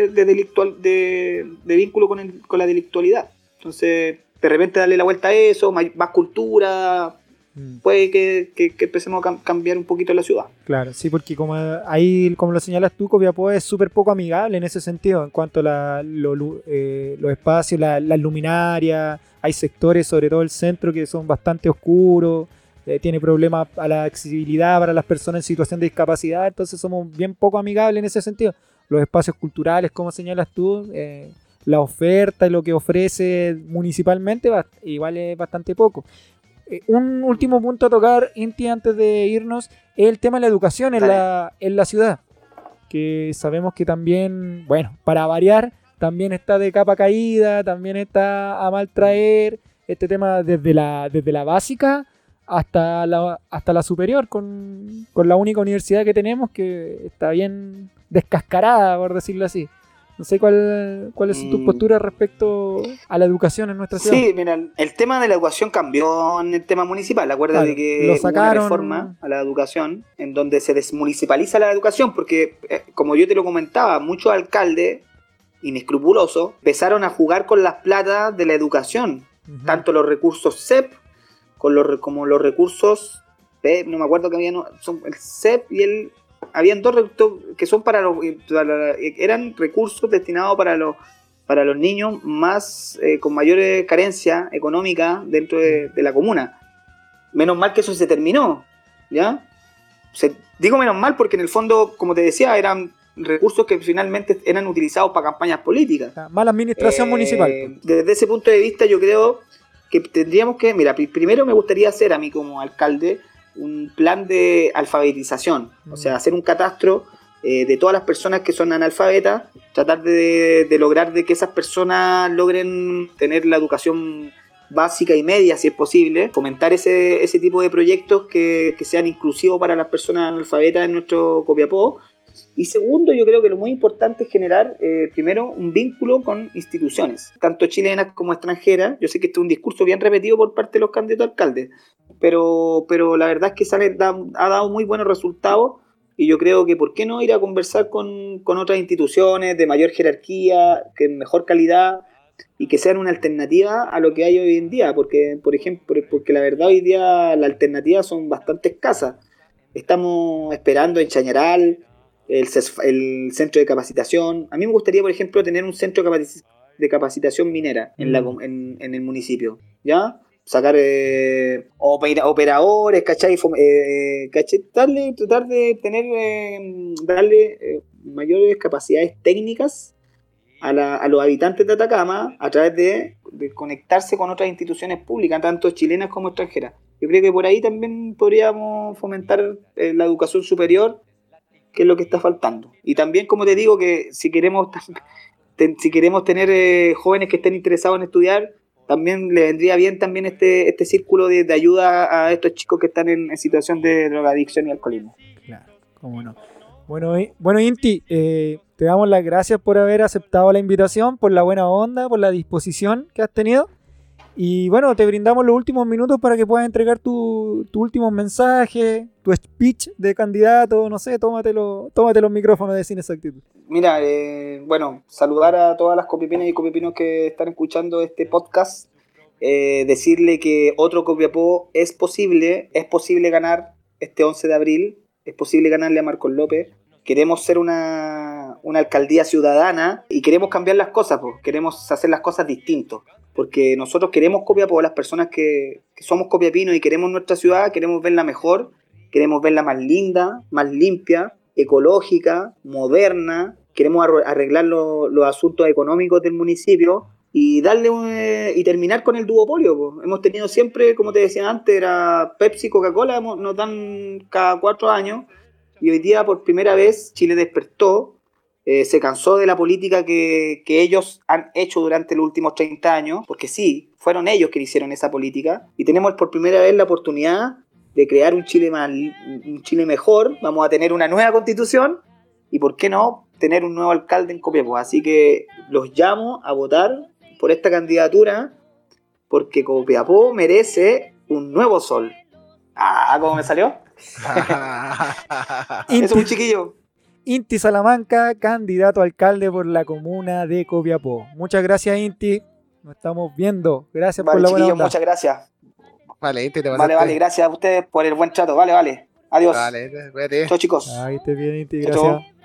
de vínculo con la delictualidad. Entonces, de repente darle la vuelta a eso, más cultura, puede que empecemos a cambiar un poquito la ciudad. Claro, sí, porque como lo señalas tú, Copiapó es súper poco amigable en ese sentido, en cuanto a los espacios, las luminarias. Hay sectores, sobre todo el centro, que son bastante oscuros. Tiene problemas a la accesibilidad para las personas en situación de discapacidad, entonces somos bien poco amigables en ese sentido. Los espacios culturales, como señalas tú, la oferta y lo que ofrece municipalmente igual es bastante poco. Un último punto a tocar, Inti, antes de irnos, es el tema de la educación en la ciudad, que sabemos que también, bueno, para variar, también está de capa caída, también está a mal traer, este tema desde la básica hasta la superior, con la única universidad que tenemos que está bien descascarada, por decirlo así. No sé cuál es tu postura respecto a la educación en nuestra ciudad. Sí, mira, el tema de la educación cambió en el tema municipal. Acuérdate Claro, que lo sacaron. hubo una reforma a la educación en donde se desmunicipaliza la educación, porque, como yo te lo comentaba, muchos alcaldes inescrupulosos empezaron a jugar con las platas de la educación, tanto los recursos CEP como los recursos, no me acuerdo que habían, son el CEP y habían dos que son eran recursos destinados para los niños más con mayores carencias económicas dentro de la comuna. Menos mal que eso se terminó, ¿ya? Digo menos mal porque en el fondo, como te decía, eran recursos que finalmente eran utilizados para campañas políticas. Mala administración municipal. Desde ese punto de vista yo creo que tendríamos que, mira, primero me gustaría hacer a mí como alcalde un plan de alfabetización, o sea, hacer un catastro de todas las personas que son analfabetas, tratar de lograr de que esas personas logren tener la educación básica y media, si es posible, fomentar ese tipo de proyectos que sean inclusivos para las personas analfabetas en nuestro Copiapó. Y segundo, yo creo que lo muy importante es generar, primero, un vínculo con instituciones, tanto chilenas como extranjeras. Yo sé que este es un discurso bien repetido por parte de los candidatos a alcaldes, pero la verdad es que ha dado muy buenos resultados, y yo creo que por qué no ir a conversar con otras instituciones de mayor jerarquía, que mejor calidad, y que sean una alternativa a lo que hay hoy en día, porque, por ejemplo, porque la verdad hoy día las alternativas son bastante escasas. Estamos esperando en Chañaral el centro de capacitación. A mí me gustaría, por ejemplo, tener un centro de capacitación minera en el municipio, ¿ya? Sacar operadores, ¿cachai? Tratar de tener, darle mayores capacidades técnicas a los habitantes de Atacama a través de conectarse con otras instituciones públicas, tanto chilenas como extranjeras. Yo creo que por ahí también podríamos fomentar la educación superior, que es lo que está faltando. Y también, como te digo, que si queremos tener jóvenes que estén interesados en estudiar, también le vendría bien también este círculo de ayuda a estos chicos que están en situación de drogadicción y alcoholismo. Claro, cómo no. Bueno, Inti, te damos las gracias por haber aceptado la invitación, por la buena onda, por la disposición que has tenido. Y bueno, te brindamos los últimos minutos para que puedas entregar tu último mensaje, tu speech de candidato, no sé, tómate los micrófonos de Sin Exactitud. Mira, saludar a todas las copiapinas y copiapinos que están escuchando este podcast, decirle que otro Copiapó es posible ganar este 11 de abril, es posible ganarle a Marcos López. Queremos ser una alcaldía ciudadana y queremos cambiar las cosas, queremos hacer las cosas distintos, porque nosotros queremos Copiapó, las personas que somos copiapinos y queremos nuestra ciudad, queremos verla mejor, queremos verla más linda, más limpia, ecológica, moderna, queremos arreglar los asuntos económicos del municipio y y terminar con el duopolio. Hemos tenido siempre, como te decía antes, era Pepsi, Coca-Cola, nos dan cada 4 años. Y hoy día, por primera vez, Chile despertó, se cansó de la política que ellos han hecho durante los últimos 30 años, porque sí, fueron ellos que hicieron esa política, y tenemos por primera vez la oportunidad de crear un Chile mejor. Vamos a tener una nueva constitución, y por qué no, tener un nuevo alcalde en Copiapó. Así que los llamo a votar por esta candidatura, porque Copiapó merece un nuevo sol. ¿Cómo me salió? Es un chiquillo. Inti Salamanca, candidato a alcalde por la comuna de Copiapó. Muchas gracias, Inti. Nos estamos viendo. Gracias por la buena onda. Muchas gracias. Vale, Inti, te pasaste. Vale, gracias a ustedes por el buen trato. Vale. Adiós. Vale, cuídate. Chao, chicos. Ahí te bien, Inti, Chao, gracias. chao.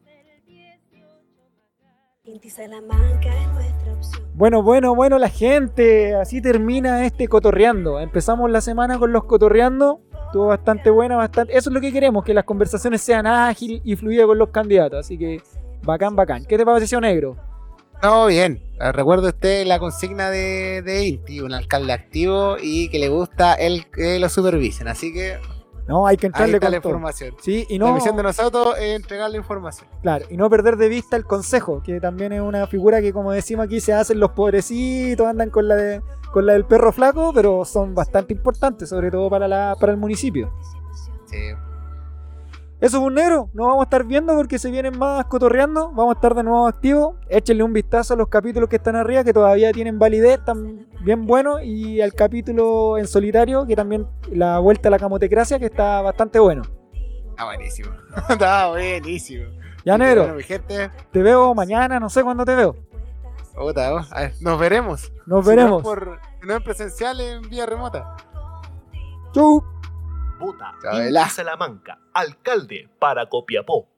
Inti Salamanca es nuestra opción. Bueno, la gente. Así termina este Cotorreando. Empezamos la semana con los Cotorreando. Estuvo bastante buena, eso es lo que queremos, que las conversaciones sean ágiles y fluidas con los candidatos. Así que, bacán. ¿Qué te pareció, negro? No, bien. Recuerde usted la consigna de Inti, un alcalde activo y que le gusta el que lo supervisen. Así que No, hay que entrarle con la todo. información. Sí, y La no, misión de nosotros es entregar la información. claro, y no perder de vista el consejo, que también es una figura que, como decimos aquí, se hacen los pobrecitos, andan con la del perro flaco, pero son bastante importantes, sobre todo para el municipio. Sí. Eso fue un negro, nos vamos a estar viendo porque se vienen más Cotorreando, vamos a estar de nuevo activos. Échenle un vistazo a los capítulos que están arriba, que todavía tienen validez, están bien buenos, y al capítulo en solitario, que también la vuelta a la camotecracia, que está bastante bueno. Está buenísimo. Está buenísimo. Ya, negro, Bueno, mi gente, te veo mañana, no sé cuándo te veo. a ver, nos veremos. Nos Si veremos. Si no es presencial, en vía remota. Chau. Vota Chabela. Inti Salamanca, alcalde para Copiapó.